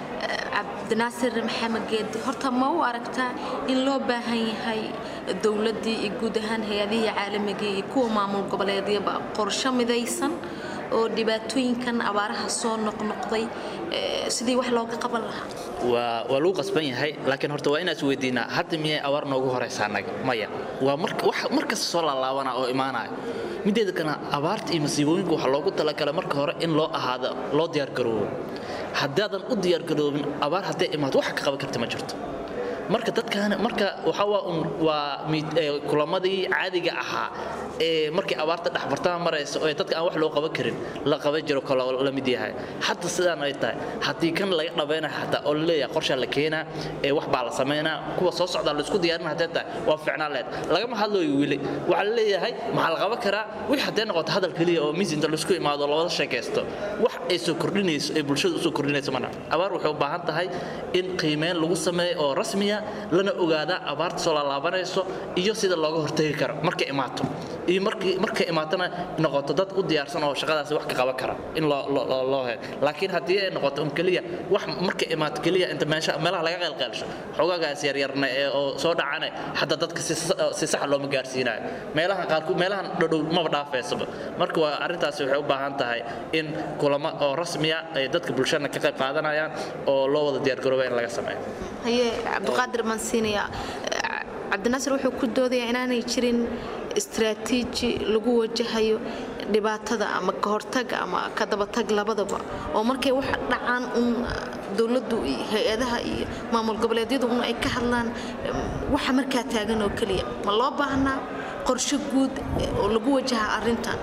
Cabdinaasir Maxamed Geedi horta ma u aragtaa in loo baahan yahay dawladii iyo guud ahaan hay'adaha caalamiga iyo kuwa maamul goboleedyada qorshe midaysan oo dhibaatooyinkan abaaraha soo noqnoqday sidii wax looga qaban lahaa waa waa loo qasban yahay laakiin horta waa inaad weydiinaa hadda miyay abaar noogu horeysaa naga maya waa marka wax marka soo laalaabana oo imaanaya mideeda kana abaarta iyo masiibooyinka waxa loogu talagalay marka hore in loo ahaado loo diyaar garoobo haddaadan u diyaar garoobin abaar haddii imaado wax ka qaban karta ma jirto marka dadkan marka waxa waa waa kulamadii caadiga ahaa ee markii abaarta dhaxbartaan marayso oo dadka aan wax loo qaban karin la qaban jiro kala la mid yahay hadda sidaan ay tahay hadii kan laga dhabeena xataa oo leeyahay qorshe la keenaa ee wax baa la sameynaa kuwa soo socda la isku diyaarin haddii tahay waa fiicnaan leed laga hadlooyo wili waxa la leeyahay maxaa la qaban karaa wixii hadii noqoto hadal kaliya oo miisinta la isku imaado labada sheekaysto wax ay soo kordhinayso ee bulshada soo kordhinayso mana abaar waxay u baahan tahay in qiimeyn lagu sameeyo oo rasmi lana ogaada abaarta soo laabanayso iyo sida looga hortagi karo markay imaato iyo markii markay imaatana noqoto dad u diyaarsan oo shaqadaas wax ka qaban kara in loo loo helo laakiin hadii ay noqoto um kaliya wax markay imaato kaliya inta meesha meelaha laga qalqalsho xogagaas yar yarna ee oo soo dhacana hadda dadka si si sax loo ma gaarsiinayo meelaha qaar ku meelaha dhow ma dhaafayso marka waa arintaas waxay u baahan tahay in kulamo oo rasmi ah ay dadka bulshada ka qayb qaadanayaan oo loo wada diyaar garoobo in laga sameeyo haye Cabdiqaadir Mansiiniya Cabdinaasir wuxuu ku doodayaa inaanay jirin istiraatiiji lagu wajahayo dhibaatada ama ka hortag ama ka daba tag labadaba oo markay wax dhacaan un dawladdu hay'adaha iyo maamul goboleedyadu un ay ka hadlaan waxa markaa taagan oo kaliya ma loo baahnaa qorshe guud oo lagu wajaha arintan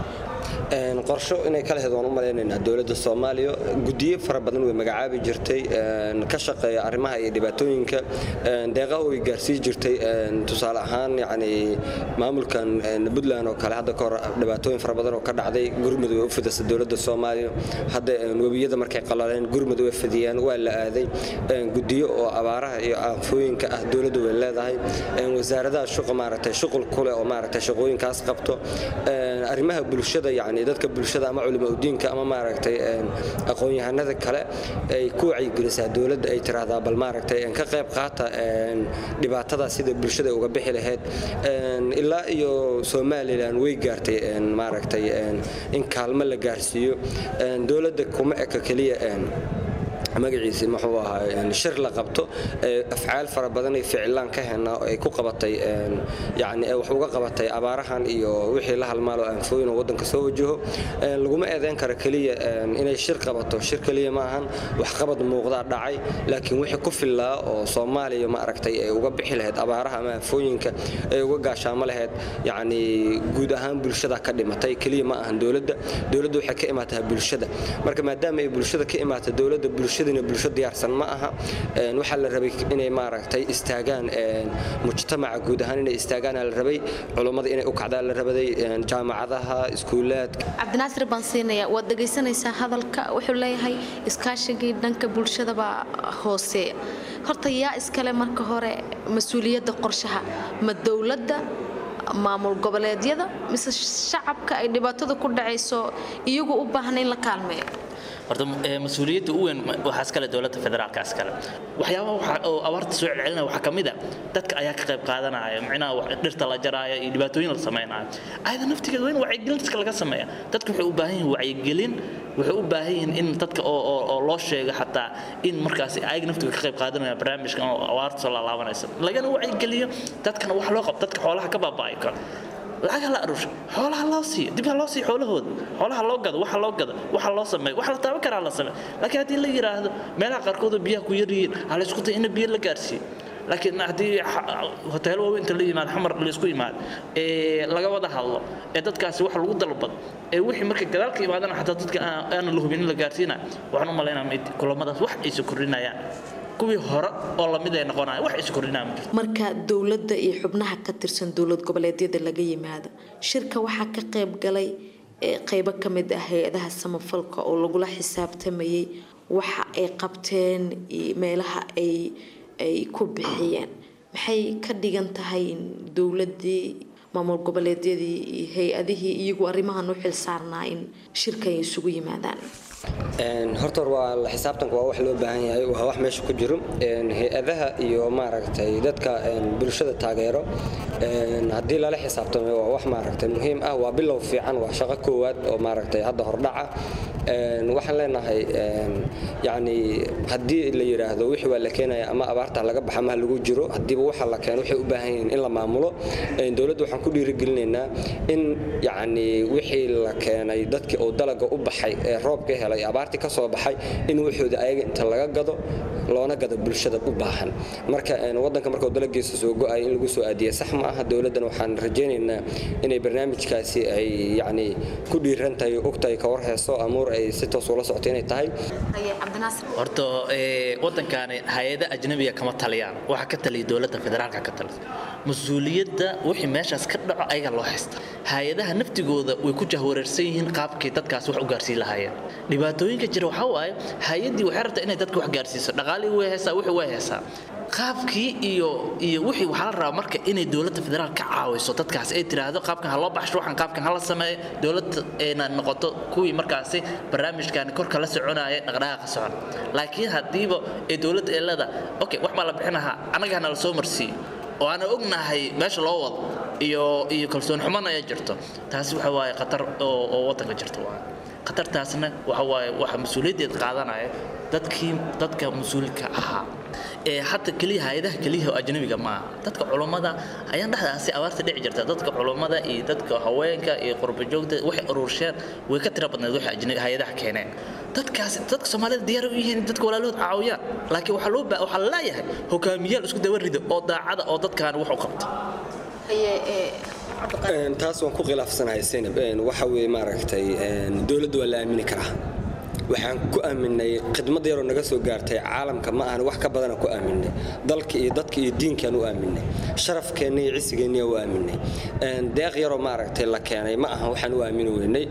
qorsho inay kala hedoon u maleynayna dawladda Soomaaliya gudiye fara badan way magacaabi jirtay ka shaqeeya arrimaha iyo dhibaatooyinka deeqa oo gaarsiin jirtay tusaale ahaan yaani maamulkan Puntland oo kale hadda kor dhibaatooyin fara badan oo ka dhacday gurmud way u fidisay dawladda Soomaaliya hadda wabiyada markay qalaleen gurmud way fidiyaan waa la aaday gudiye oo abaaraha iyo aafooyinka ah dawladdu way leedahay wasaaradda shaqo maaragtay shaqo kale oo maaragtay shaqooyinkaas qabto arrimaha bulshada يعني dadka bulshada ama culimada diinka ama maaragtay aqoon yahanada kale ay ku wacyigelisay dawladda ay tiraahdaa bal maaragtay in ka qayb qaata dhibaatada sida bulshada uga bixi lahayd ilaa iyo Soomaaliland way gaartay maaragtay in kaalmo la gaarsiiyo dawladda kuma eka kaliya magaciisa maxuu ahaa shir la qabto afcaal fara badan ay ficlaan ka hena ay ku qabatay yaani wax uga qabatay abaarahan iyo wixii la halmaalo aanfooyin wadanka soo wajaho laguma eedeyn karo kaliya inay shir qabato shir kaliya ma ahan wax qabad muuqda dhacay laakiin wixii ku filaa oo Soomaaliya ma aragtay ay uga bixi lahayd abaaraha ama aanfooyinka ay uga gaashaamo lahayd yaani guud ahaan bulshada ka dhimatay kaliya ma ahan dawladda dawladdu waxay ka imaataa bulshada marka maadaama ay bulshada ka imaataa dawladda bulshada bulsho diyaarsan ma aha waxa la rabay inay maaragtay istaagaan mujtamaca guud ahaan inay istaagaan la rabay culimada inay u kacdaan la rabay jaamacadaha iskuulaadka Cabdinaasir Bansiinaya wad dhageysanaysaa hadalka wuxuu leeyahay iskaashigii dhanka bulshada ba hoose horta yaa iskale marka hore mas'uuliyadda qorshaha ma dawladda maamul goboleedyada mise shacabka ay dhibaatada ku dhacayso iyagu u baahan in la kaalmeeyo horta mas'uuliyadda u weyn waxa iskale dawladda federaalka iskale waxyaabaha waxa oo abaarta soo celcelinaya waxa kamida dadka ayaa ka qayb qaadanaya macnaha wax dhirta la jaraayo iyo dhibaatooyin la sameeynayo ayada naftigeeda weyn wacyigelin dadka laga sameeyaa dadku waxay u baahan yihiin wacyigelin waxay u baahan yihiin in dadka oo oo loo sheego xataa in markaas ay naftiga ka qayb qaadanayaan barnaamijkan oo abaarta soo laabanaysa lagana wacyigeliyo dadkana wax loo qabto dadka xoolaha ka baaba'ay kara lacag la arush xoolaha loo siiyo dib loo siiyo xoolahooda xoolaha loo gado waxa loo gado waxa loo sameeyo waxa la taaban karaa la sameeyo laakiin hadii la yiraahdo meelaha qaarkood biyaha ku yaryihiin hal isku tay in biyo la gaarsiiyo laakiin hadii hotel oo inta la yimaado xamar la isku yimaado ee laga wada hadlo ee dadkaasi wax lagu dalbado ee wixii marka gadaalka yimaadana xataa dadka aan la hubin la gaarsiina waxaan u maleynayaa mid kulamadaas wax ay soo kordhinayaan kuwii hore oo la mid ay noqonayaan wax isku kordhinayaan marka dawladda iyo xubnaha ka tirsan dawlad goboleedyada laga yimaado shirka waxa ka qayb galay qeybo ka mid ah hay-adaha samafalka oo lagula xisaabtamayay waxa ay qabteen meelaha ay ay ku bixiyeen maxay ka dhigan tahay in dowladii maamul goboleedyadii iyo hay-adihii iyagu arrimahan u xil saarnaa in shirkan isugu yimaadaan horta waa la xisaabtanku waa wax loo baahan yahay waa wax meesha ku jiro hay-adaha iyo maaragtay dadka bulshada taageero haddii lala xisaabtamo waa wax maaragtay muhiim ah waa bilow fiican waa shaqo koowaad oo maaragtay hadda hordhaca waxaan leenahay yani haddii la yiraahdo wixii waa la keenaya ama abaarta laga baxa ma lagu jiro hadiiba waxa la keeno waxay u baahan yihiin in la maamulo dowladda waxaan ku dhiirigelinaynaa in yani wixii la keenay dadkii oo dalaga u baxay ee roobka helay abaarti ka soo baxay in wuxuuda ayaga inta laga gado loona gado bulshada u baahan marka wadanka marka dalagiisa soo go'ay in lagu soo aadiyo sax ma aha dowladdan waxaan rajaynaynaa inay barnaamijkaasi ay yani ku dhiirantahay ogtahay ka war heeso amuur ay si toos ula socoto inay tahay horta wadankaani hay-ada ajnabiga kama taliyaan waxa ka taliya dowladda federaalka ka talisa mas-uuliyadda wixii meeshaas ka dhaco ayaga loo haysta hay-adaha naftigooda way ku jahwareersan yihiin qaabkii dadkaas wax u gaarsiin lahaayeen dhibaatooyinka jira waxa waaye hay-addii waxay rabtaa inay dadka wax gaarsiiso dhaqaalihii way haysaa wixii way haysaa qaabkii iyo iyo wixii waxaa la rabaa marka inay dowladda federaal ka caawiso dadkaas ay tiraahdo qaabkan ha loo baxsho waxaan qaabkan hala sameeyo dowladda ayna noqoto kuwii markaasi barnaamijkan korka la soconaya dhaqdhaqaaqa socon laakiin haddiiba ay dowladda ay leedahay okay wax baa la bixinahaa annaga hana la soo marsiiyo oo aan ognahay meesha loo wado iyo iyo kalsooni xuman ayaa jirto taasi waxa waaye khatar oo oo wadanka jirta waaye khatartaasna waxa waaye waxa mas'uuliyaddeed qaadanaya dadkii dadka mas'uulka ahaa ee hatta kaliya hay'adaha kaliya oo ajnabiga ma dadka culimada ayaan dhaxdaasi abaarta dhici jirta dadka culimada iyo dadka haweenka iyo qurbo joogta waxay urursheen way ka tira badnayd waxa ajnabi hay'adaha keeneen dadkaas dadka Soomaalida diyaar u yihiin dadka walaalood caawiyaan laakiin waxa loo waxa la yahay hogaamiyaal isku dawarida oo daacada oo dadkan wax u qabta taas waan ku khilaafsanahay Zainab waxa weey maaragtay dawladdu waa la aamini karaa waxaan ku aaminay khidmad yar oo naga soo gaartay caalamka ma aan wax ka badan ku aaminay dalka iyo dadka iyo diinkan u aaminay sharafkeena iyo cisigeena u aaminay deeq yar oo maaragtay la keenay ma aha waxaan u aamini weynay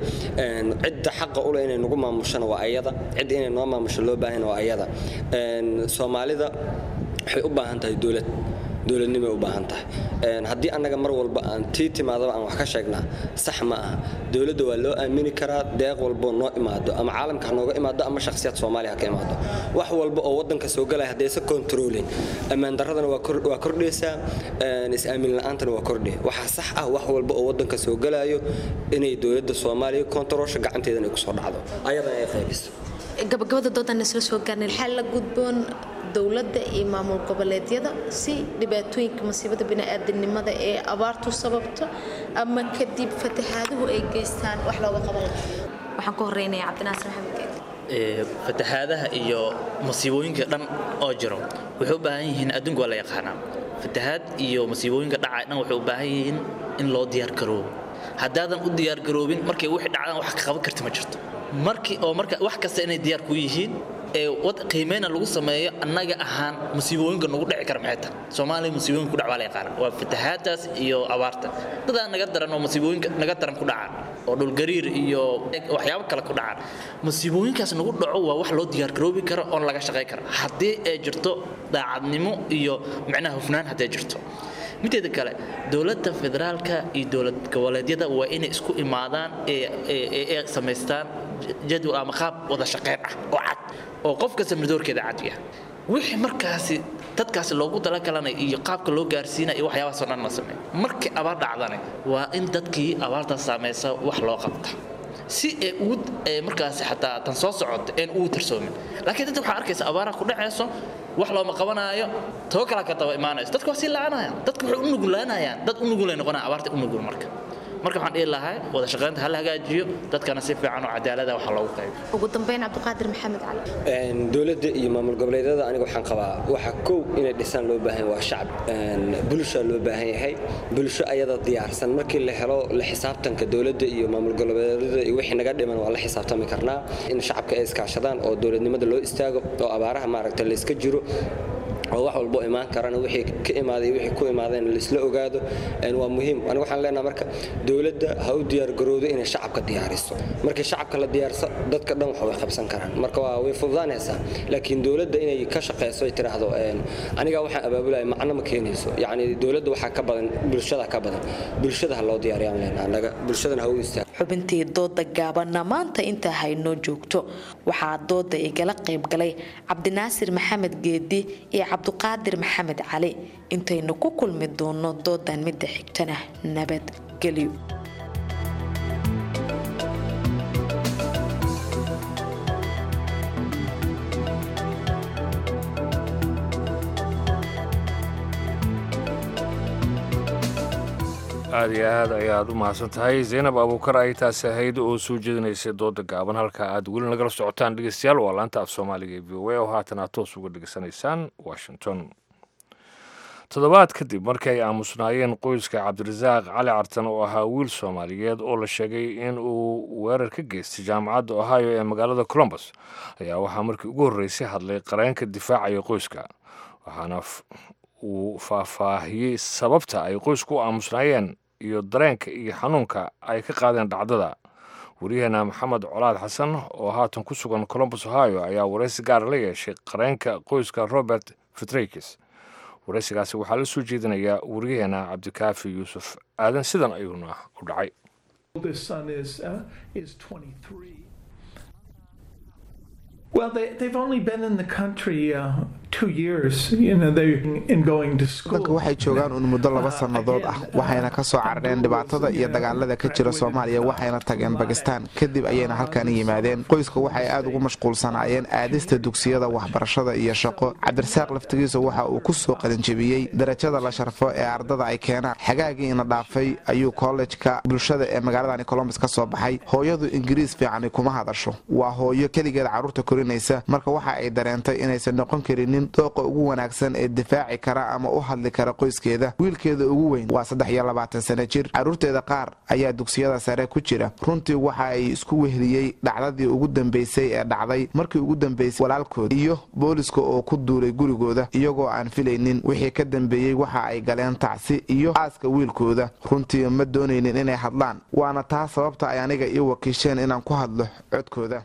cidda xaq u leh inay nagu maamushana waa ayada cid inay noo maamusho loo baahan waa ayada Soomaalida waxay u baahan tahay dawlad dawladnimo u baahan tahay haddii annaga mar walba aan tii timaadaba aan wax ka sheegnaa sax ma aha dawladda waa loo aamini karaa deeq walba noo imaado ama caalamka nooga imaado ama shakhsiyaad Soomaaliya ka imaado wax walba oo wadanka soo galay haddii aysan controlling amaan daradana waa waa kordhaysaa is aamin la'aantana waa kordhay waxa sax ah wax walba oo wadanka soo galayo inay dawladda Soomaaliya controlsha gacanteedana ay ku soo dhacdo ayada ay qaybiso gabagabada doodan isla soo gaarnay xal la gudboon dawladda iyo maamul goboleedyada si dhibaatooyinka masiibada bini'aadanimada ee abaartu sababto ama kadib fatahaadahu ay geystaan wax looga qaban waxaan ku horeynayaa Cabdinaasir Maxamed ee fatahaadaha iyo masiibooyinka dhan oo jiro wuxuu u baahan yihiin adduunka la yaqaan fatahaad iyo masiibooyinka dhacay dhan wuxuu u baahan yihiin in loo diyaar garoobo haddaadan u diyaar garoobin markay wixii dhacaan wax ka qaban karti ma jirto markii oo marka wax kasta inay diyaar ku yihiin ee wad qiimeena lagu sameeyo annaga ahaan musiibooyinka nagu dhici kara maxay tahay Soomaaliya musiibooyinka ku dhac waa la yaqaan waa fatahaadaas iyo abaarta dadaan naga daran oo musiibooyinka naga daran ku dhacaan oo dhul gariir iyo waxyaabo kale ku dhacaan musiibooyinkaas nagu dhaco waa wax loo diyaar garoobi karo oo laga shaqeyn karo haddii ay jirto daacadnimo iyo macnaha hufnaan haddii jirto mideeda kale dawladda federaalka iyo dawlad goboleedyada waa inay isku imaadaan ee ee sameystaan jadwal ama qaab wada shaqeyn ah oo cad oo qof kasta midorkeeda cad yahay wixii markaasi dadkaasi loogu talagalay iyo qaabka loo gaarsiinayo iyo waxyaabaha soo dhan la sameeyo markii abaar dhacdana waa in dadkii abaarta saameysa wax loo qabta si ay u markaasi xataa tan soo socota in uu tarsoomin laakiin inta waxa arkaysa abaara ku dhacayso wax loo ma qabanayo too kala ka taba imaanayso dadku waa si laanayaan dadku waxay u nugulaanayaan dad u nugulay noqonaa abaarta u nugul marka marka waxaan dhihi lahaa wada shaqeynta hal hagaajiyo dadkana si fiican oo cadaalad ah wax loogu qayb ugu dambeyn Cabdiqaadir Maxamed Cali een dawladda iyo maamul goboleedyada aniga waxaan qabaa waxa koow inay dhisaan loo baahan waa shacab een bulsho loo baahan yahay bulsho ayada diyaarsan markii la helo la xisaabtanka dawladda iyo maamul goboleedyada iyo wixii naga dhiman waa la xisaabtami karnaa in shacabka ay iskaashadaan oo dawladnimada loo istaago oo abaaraha maaragtay la iska jiro oo wax walbo imaan karana wixii ka imaaday wixii ku imaadeen la isla ogaado een waa muhiim aniga waxaan leenahay marka dawladda ha u diyaar garowdo inay shacabka diyaariso markii shacabka la diyaarso dadka dhan wax way qabsan karaan marka waa way fududaanaysaa laakiin dawladda inay ka shaqeyso ay tiraahdo een aniga waxaan abaabulay macna ma keenayso yacni dawladda waxa ka badan bulshada ka badan bulshada ha loo diyaariyaan leenahay anaga bulshadana ha u istaago xubintii dooda gaabanna maanta inta hayno joogto waxaa dooda igala qayb galay Cabdinaasir Maxamed Geedi iyo Cabduqaadir Maxamed Cali intaynu ku kulmi doono doodan mid xigtana nabad galiyo aad iyo aad ayaad u mahadsan tahay Zainab Abuukar ay taasi ahayd oo soo jeedinaysay dooda gaaban halka aad weli nagala socotaan dhegeystayaal waa laanta af Soomaaliga ee V O A oo haatan aad toos uga dhegeysanaysaan Washington toddobaad kadib markay ay aamusnaayeen qoyska Cabdirasaaq Cali Cartan oo ahaa wiil Soomaaliyeed oo la sheegay in uu weerar ka geystay jaamacadda Ohio ee magaalada Columbus ayaa waxaa markii ugu horreysay hadlay qareenka difaacaya qoyska waxaana uu faahfaahiyey sababta ay qoysku u aamusnaayeen iyo dareenka iyo xanuunka ay ka qaadeen dhacdada wariyaheena Maxamed Colaad Xasan oo haatan ku sugan Columbus Ohio ayaa wareysi gaar la yeeshay qareenka qoyska Robert Fitrakis wareysigaasi waxaa la soo jeedinayaa wariyaheena Cabdikaafi Yuusuf aadan sidan ayuuna u dhacay Well, they, they've only been in the country uh, two years, you know, they in going to school. Dadku waxay joogaan un muddo laba sannadood ah waxayna ka soo carareen dhibaatada iyo dagaalada ka jira Soomaaliya waxayna tageen Pakistan kadib ayayna halkan yimaadeen qoyska waxay aad ugu mashquulsanaayeen aadista dugsiyada waxbarashada iyo shaqo Cabdirasaaq laftigiisa waxa uu ku soo qalin jabiyay darajada la sharfo ee ardada ay keenaan xagaagii ina dhaafay ayuu college-ka bulshada ee magaalada Columbus ka soo baxay hooyadu Ingiriis fiican kuma hadasho waa hooyo kaligeed carruurta marka waxa ay dareentay inaysan noqon karin dooqa ugu wanaagsan ee difaaci kara ama u hadli kara qoyskeeda wiilkeeda ugu weyn waa saddex iyo labaatan sano jir carruurteeda qaar ayaa dugsiyada sare ku jira runtii waxa ay isku wehliyay dhacdadii ugu dambeysay ee dhacday markii ugu dambeysay walaalkood iyo booliska oo ku duulay gurigooda iyagoo aan filaynin wixii ka dambeeyay waxa ay galeen tacsi iyo aaska wiilkooda runtii ma doonaynin inay hadlaan waana taa sababta ay aniga iyo wakiisheen inaan ku hadlo codkooda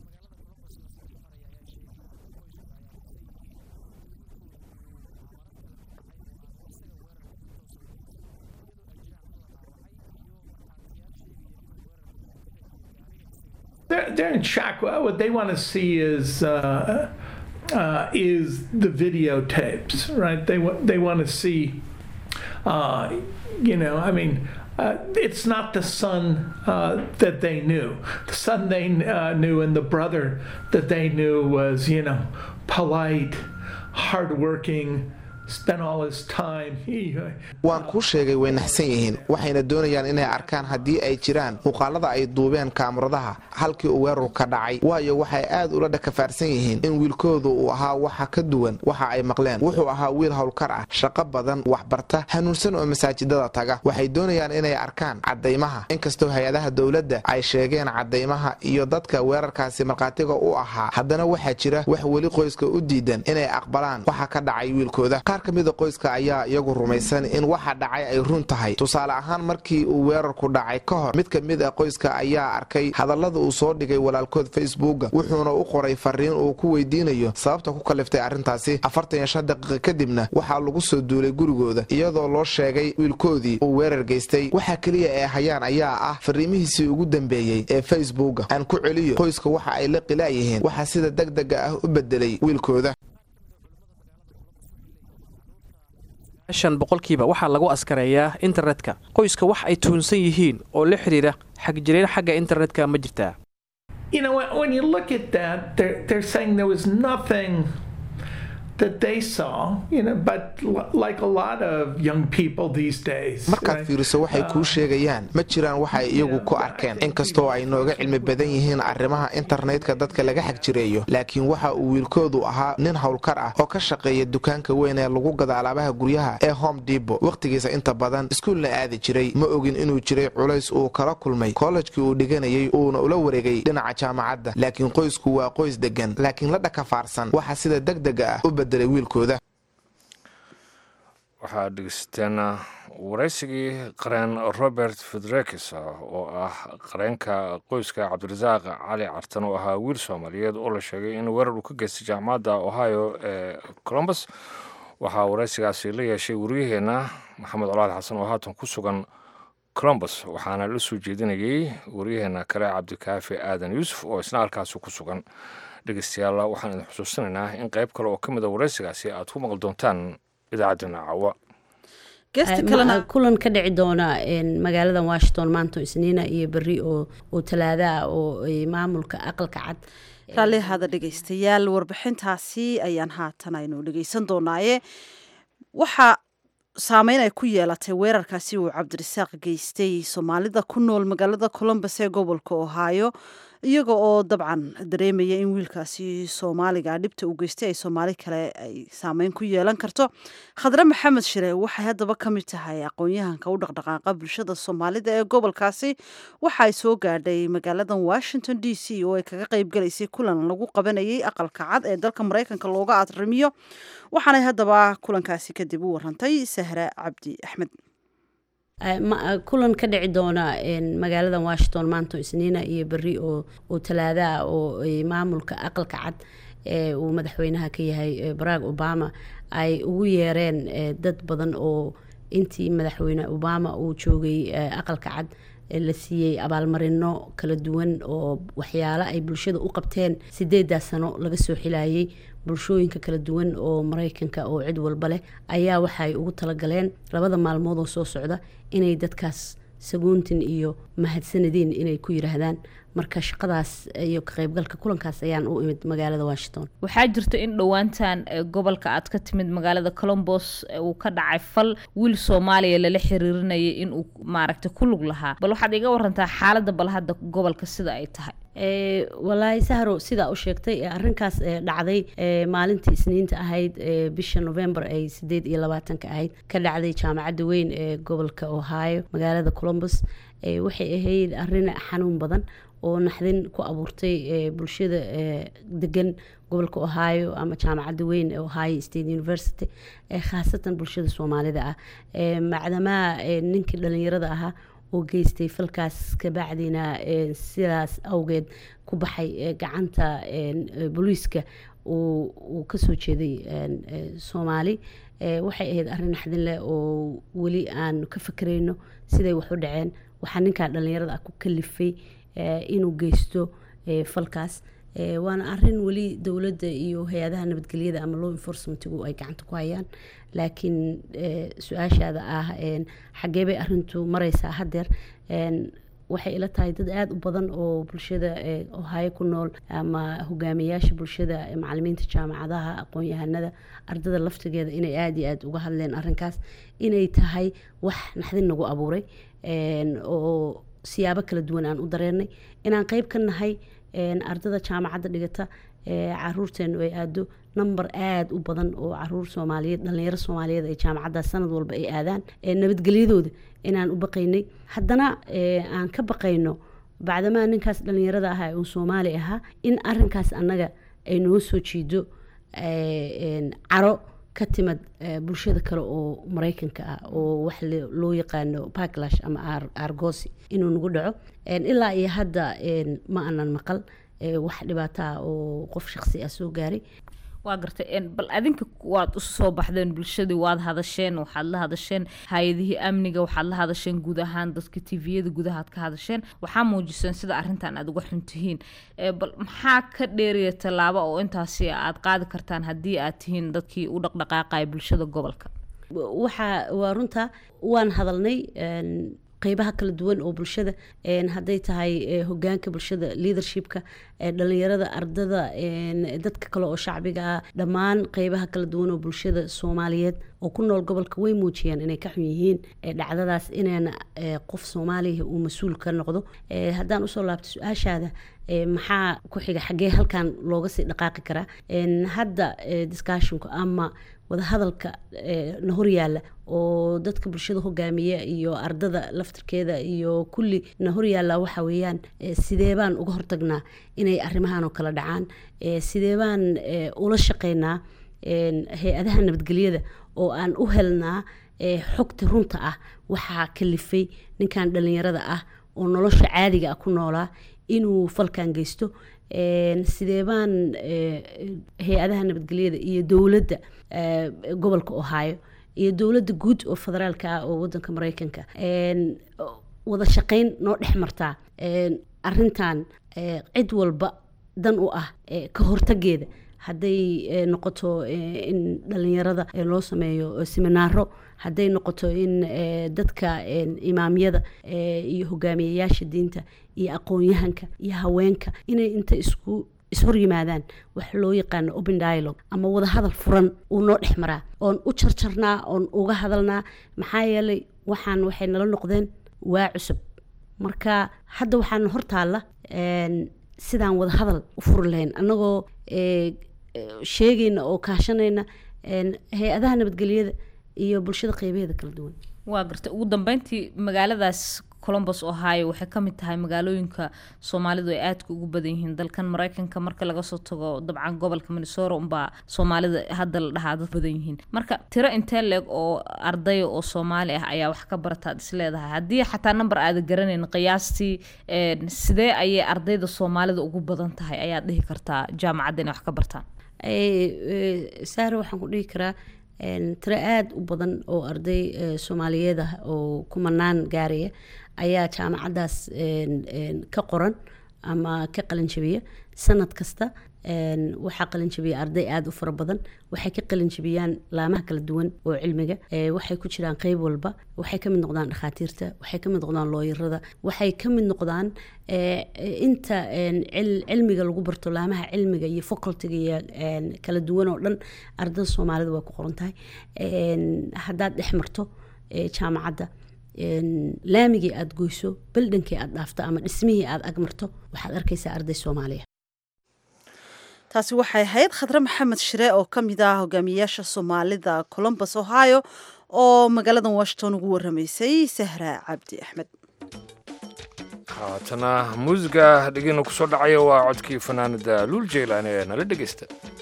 They're, they're in shock. What they want to see is uh, uh, is the videotapes, right? They want they want to see, uh, you know. I mean, uh, it's not the son uh, that they knew. The son they uh, knew and the brother that they knew was, you know, polite, hardworking. waan kuu sheegay way naxsan yihiin waxayna doonayaan inay arkaan haddii ay jiraan muuqaalada ay duubeen kaamiradaha halkii uu weerarku ka dhacay waayo waxay aad ula dhakafaarsan yihiin in wiilkoodu uu ahaa waxa ka duwan waxa ay maqleen wuxuu ahaa wiil howlkar ah shaqo badan waxbarta hanuunsan oo masaajidada taga waxay doonayaan inay arkaan caddaymaha inkastoo hay-adaha dowladda ay sheegeen caddaymaha iyo dadka weerarkaasi markhaatiga u ahaa haddana waxaa jira wax weli qoyska u diidan inay aqbalaan waxa ka dhacay wiilkooda qaar ka mid ah qoyska ayaa iyagu rumaysan in waxa dhacay ay run tahay tusaale ahaan markii uu weerarku dhacay ka hor mid ka mid ah qoyska ayaa arkay hadallada uu soo dhigay walaalkood Facebook wuxuuna u qoray fariin uu ku weydiinayo sababta ku kaliftay arrintaasi afartan iyo shan daqiiqo kadibna waxaa lagu soo duulay gurigooda iyadoo loo sheegay wiilkoodii uu weerar geystay waxa kaliya ee hayaan ayaa ah fariimihiisii ugu dambeeyay ee Facebook aan ku celiyo qoyska waxa ay la qilaayeen waxa sida degdega ah u bedelay wiilkooda shan boqolkiiba waxaa lagu askareeyaa internetka qoyska wax ay tuunsan yihiin oo la xiriira xagjireen xagga internetka ma jirtaa You know, when you look at that, they're, they're saying there was nothing that they saw, you know, but like a lot of young people these days. markaad fiiriso waxay kuu sheegayaan ma jiraan waxay iyagu ku arkeen inkastoo ay nooga cilmi badan yihiin arrimaha internetka dadka laga xagjireeyo laakiin waxa uu wiilkoodu ahaa nin howlkar ah oo ka shaqeeya dukaanka weyn ee lagu gado alaabaha guryaha ee Home Depot waqtigiisa inta badan iskuulna aadi jiray ma ogin inuu jiray culays uu kala kulmay college-kii uu dhiganayay uuna ula wareegay dhinaca jaamacadda laakiin qoysku waa qoys degan laakiin la dhakafaarsan waxa sida degdega ah u bedelay wiilkooda waxaad dhegeysateen waraysigii qareen robert federekis oo ah qareenka qoyska cabdirasaaq cali cartan oo ahaa wiil soomaaliyeed oo la sheegay in weerar uu ka geystay jaamacadda ohio ee columbus waxaa waraysigaasi la yeeshay wariyaheenna maxamed colaad xasan oo haatan ku sugan columbus waxaana la soo jeedinayay wariyaheenna kale cabdikaafi aadan yuusuf oo isna halkaasi ku sugan dhegeystayaal waxaan idin xusuusinaynaa in qayb kale oo ka mid a waraysigaasi aad ku maqli doontaan idaacaddeenna caawa kulan ka dhici doona magaalada washington maanta isniina iyo beri oo talaada ah oo maamulka aqalka cad raalli ahaada dhegeystayaal warbixintaasi ayaan haatan aynu dhegeysan doonaaye waxaa saameyn ay ku yeelatay weerarkaasi uu cabdirasaaq geystay soomaalida ku nool magaalada columbus ee gobolka ohio iyaga oo dabcan dareemaya in wiilkaasi soomaaliga dhibta uu geystay ay soomaali kale ay saameyn ku yeelan karto khadre maxamed shire waxay haddaba ka mid tahay aqoon-yahanka u dhaqdhaqaaqa bulshada soomaalida ee gobolkaasi waxa ay soo gaadhay magaaladan washington d c oo ay kaga qayb galaysay kulan lagu qabanayay aqalka cad ee dalka maraykanka looga atrimiyo waxaanay haddaba kulankaasi kadib u warantay sahra cabdi axmed kulan ka dhici doona magaalada washington maanta isniina iyo beri oo talaada ah oo maamulka aqalka cad ee uu madaxweynaha ka yahay barack obama ay ugu yeereen dad badan oo intii madaxweyne obama uu joogay aqalka cad la siiyey abaalmarino kala duwan oo waxyaalo ay bulshada u qabteen sideedaa sano laga soo xilayay bulshooyinka kala duwan oo maraykanka oo cid walba leh ayaa waxaay ugu talagaleen labada maalmood oo soo socda inay dadkaas saguuntin iyo mahadsanadiin inay ku yiraahdaan marka shaqadaas iyo ka qaybgalka kulankaas ayaan u imid magaalada washington waxaa jirta in dhowaantan gobolka aad ka timid magaalada columbus uu ka dhacay fal wiil soomaaliya lala xiriirinayay inuu maaragtay ku lug lahaa bal waxaad iga warantaa xaaladda bal hadda gobolka sida ay tahay walaahi sahro sidaa u sheegtay arrinkaas dhacday maalintii isniinta ahayd bisha november ay sideed iyo labaatanka ahayd ka dhacday jaamacadda weyn ee gobolka ohio magaalada columbus waxay ahayd arrin xanuun badan oo naxdin ku abuurtay bulshada degan gobolka ohio ama jaamacadda weyn ee ohio state university khaasatan bulshada soomaalida ah macdamaa ninkii dhalinyarada ahaa oo geystay falkaas kabacdina sidaas awgeed ku baxay gacanta booliiska uu kasoo jeeday soomaali waxay ahayd arrin naxdin leh oo weli aan ka fakerayno siday wax u dhaceen waxaa ninkaa dhalinyarada ah ku kalifay inuu geysto falkaas waana arin weli dowladda iyo hay-adaha nabadgelyada ama law enforcementigu ay gacanta ku hayaan laakiin su-aashaada ah xagee bay arintu mareysaa hadeer waxay ila tahay dad aada u badan oo bulshada ohaayo ku nool ama hogaamiyayaasha bulshada macalimiinta jaamacadaha aqoon-yahanada ardada laftigeeda inay aada iyo aada uga hadleen arinkaas inay tahay wax naxdin nagu abuuray oo siyaabo kala duwan aan u dareenay inaan qeyb ka nahay ardada jaamacadda dhigata caruurteenu ay aado number aada u badan oo caruur soomaaliyeed dhalinyaro soomaaliyeed ay jaamacaddaas sanad walba ay aadaan nabadgelyadooda inaan u baqaynay haddana aan ka baqayno bacdamaa ninkaas dhalinyarada ahaa uu soomaali ahaa in arinkaas annaga ay noo soo jiido caro ka timid bulshada kale oo maraykanka ah oo wax loo yaqaano backlash ama argosi inuu nagu dhaco ilaa iyo hadda ma aanan maqal wax dhibaato ah oo qof shaqsi ah soo gaaray waa gartay bal adinka waad u soo baxdeen bulshadii waad hadasheen waxaad la hadasheen hay-adihii amniga waxaad la hadasheen guud ahaan dadka tviyada gudahaad ka hadasheen waxaa muujiseen sida arrintan aad uga xuntihiin bal maxaa ka dheeriya tallaabo oo intaasi aad qaadi kartaan haddii aad tihiin dadkii u dhaqdhaqaaqaya bulshada gobolka waxaa waa runta waan hadalnay qeybaha kala duwan oo bulshada hadday tahay hogaanka bulshada leadershipka dhalinyarada ardada dadka kale oo shacbiga ah dhammaan qeybaha kala duwan oo bulshada soomaaliyeed oo ku nool gobolka way muujiyeen inay ka xun yihiin dhacdadaas inayna qof soomaaliya uu mas-uul ka noqdo haddaan usoo laabto su-aashaada maxaa ku xiga xaggee halkan looga sii dhaqaaqi karaa hadda discussionka ama wadahadalka na horyaala oo dadka bulshada hogaamiya iyo ardada laftirkeeda iyo kulli na horyaala waxa weeyaan sidee baan uga hortagnaa inay arrimahan oo kala dhacaan sidee baan ula shaqeynaa hay-adaha nabadgelyada oo aan u helnaa xogta runta ah waxaa kalifay ninkan dhalinyarada ah oo nolosha caadiga ah ku noolaa inuu falkan geysto sidee baan hay-adaha nabadgelyada iyo dowladda gobolka ohio iyo dowladda guud oo federaalka ah oo wadanka mareykanka wada shaqayn noo dhex martaa arintan cid walba dan u ah ka hortageeda hadday noqoto in dhalinyarada loo sameeyo seminaaro hadday noqoto in dadka imaamyada iyo hogaamiyayaasha diinta iyo aqoon-yahanka iyo haweenka inay inta isku ishor yimaadaan wax loo yaqaano open dialogue ama wada hadal furan uu noo dhex maraa oon u jarjarnaa oon uga hadalnaa maxaa yeelay waxaan waxay nala noqdeen waa cusub marka hadda waxaan hortaalla sidaan wada hadal u furi lahayn annagoo sheegayna oo kaashanayna hay-adaha nabadgelyada iyo bulshada qeybaheeda kala duwan waa garta ugu dambeyntii magaaladaas columbus ohio waxay ka mid tahay magaalooyinka soomaalidu ay aadka ugu badan yihiin dalkan mareykanka marka laga soo tago dabcan gobolka minnesota unbaa soomaalida hadda la dhahaa dad badan yihiin marka tiro intee leeg oo ardaya oo soomaali ah ayaa wax ka barataad is leedahay haddii xataa number aada garanayn qiyaastii sidee ayay ardayda soomaalida ugu badan tahay ayaad dhihi kartaa jaamacadda inay wax ka bartaan saare waxaan ku dhihi karaa tiro aada u badan oo arday soomaaliyeed ah oo kumanaan gaaraya ayaa jaamacaddaas ka qoran ama ka qalinjabiya sanad kasta waxaa qalinjabiya arday aada u fara badan waxay ka qalinjabiyaan laamaha kala duwan oo cilmiga waxay ku jiraan qeyb walba waxay ka mid noqdaan dhakhaatiirta waxay ka mid noqdaan looyarada waxay ka mid noqdaan inta cilmiga lagu barto laamaha cilmiga iyo facultiga iyo kala duwan oo dhan ardada soomaalida waa ku qoran tahay haddaad dhex marto jaamacadda laamigii aada goyso bildhankii aada dhaafto ama dhismihii aada agmarto waxaad arkaysaa arday soomaaliya taasi waxay ahayd khadre maxamed shire oo ka mid ah hogaamiyayaasha soomaalida columbus ohio oo magaalada washington ugu waramaysay sahra cabdi axmed haatana muusiga dhegina kusoo dhacaya waa codkii fanaanada luul jeylaani ee nala dhegeysta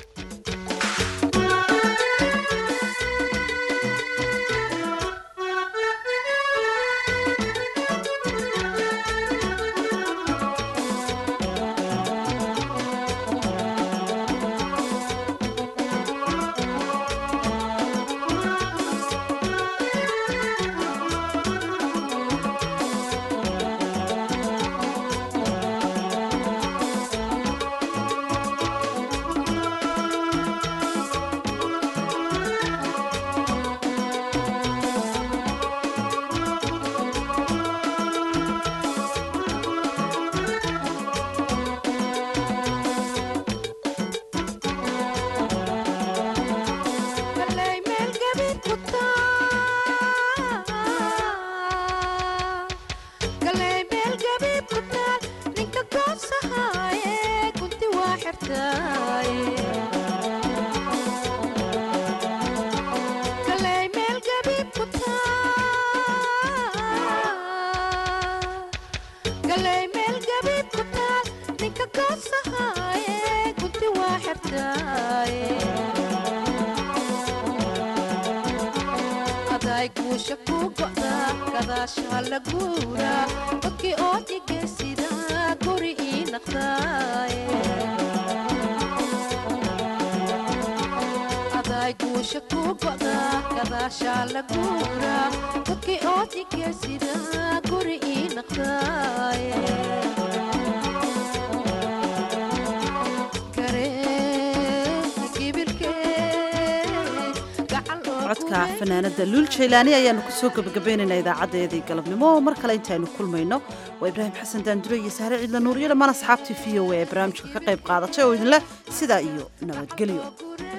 codka fanaanada luul jeylaani ayaanu kusoo gabagabaynaynaa idaacadeedii galabnimo mar kale intaaynu kulmayno waa ibraahim xasan daandure iyo sahre ciidla nuuriyo dhammaan asxaabtii v o a ee barnaamijka ka qayb qaadatay oo idinleh sidaa iyo nabadgelyo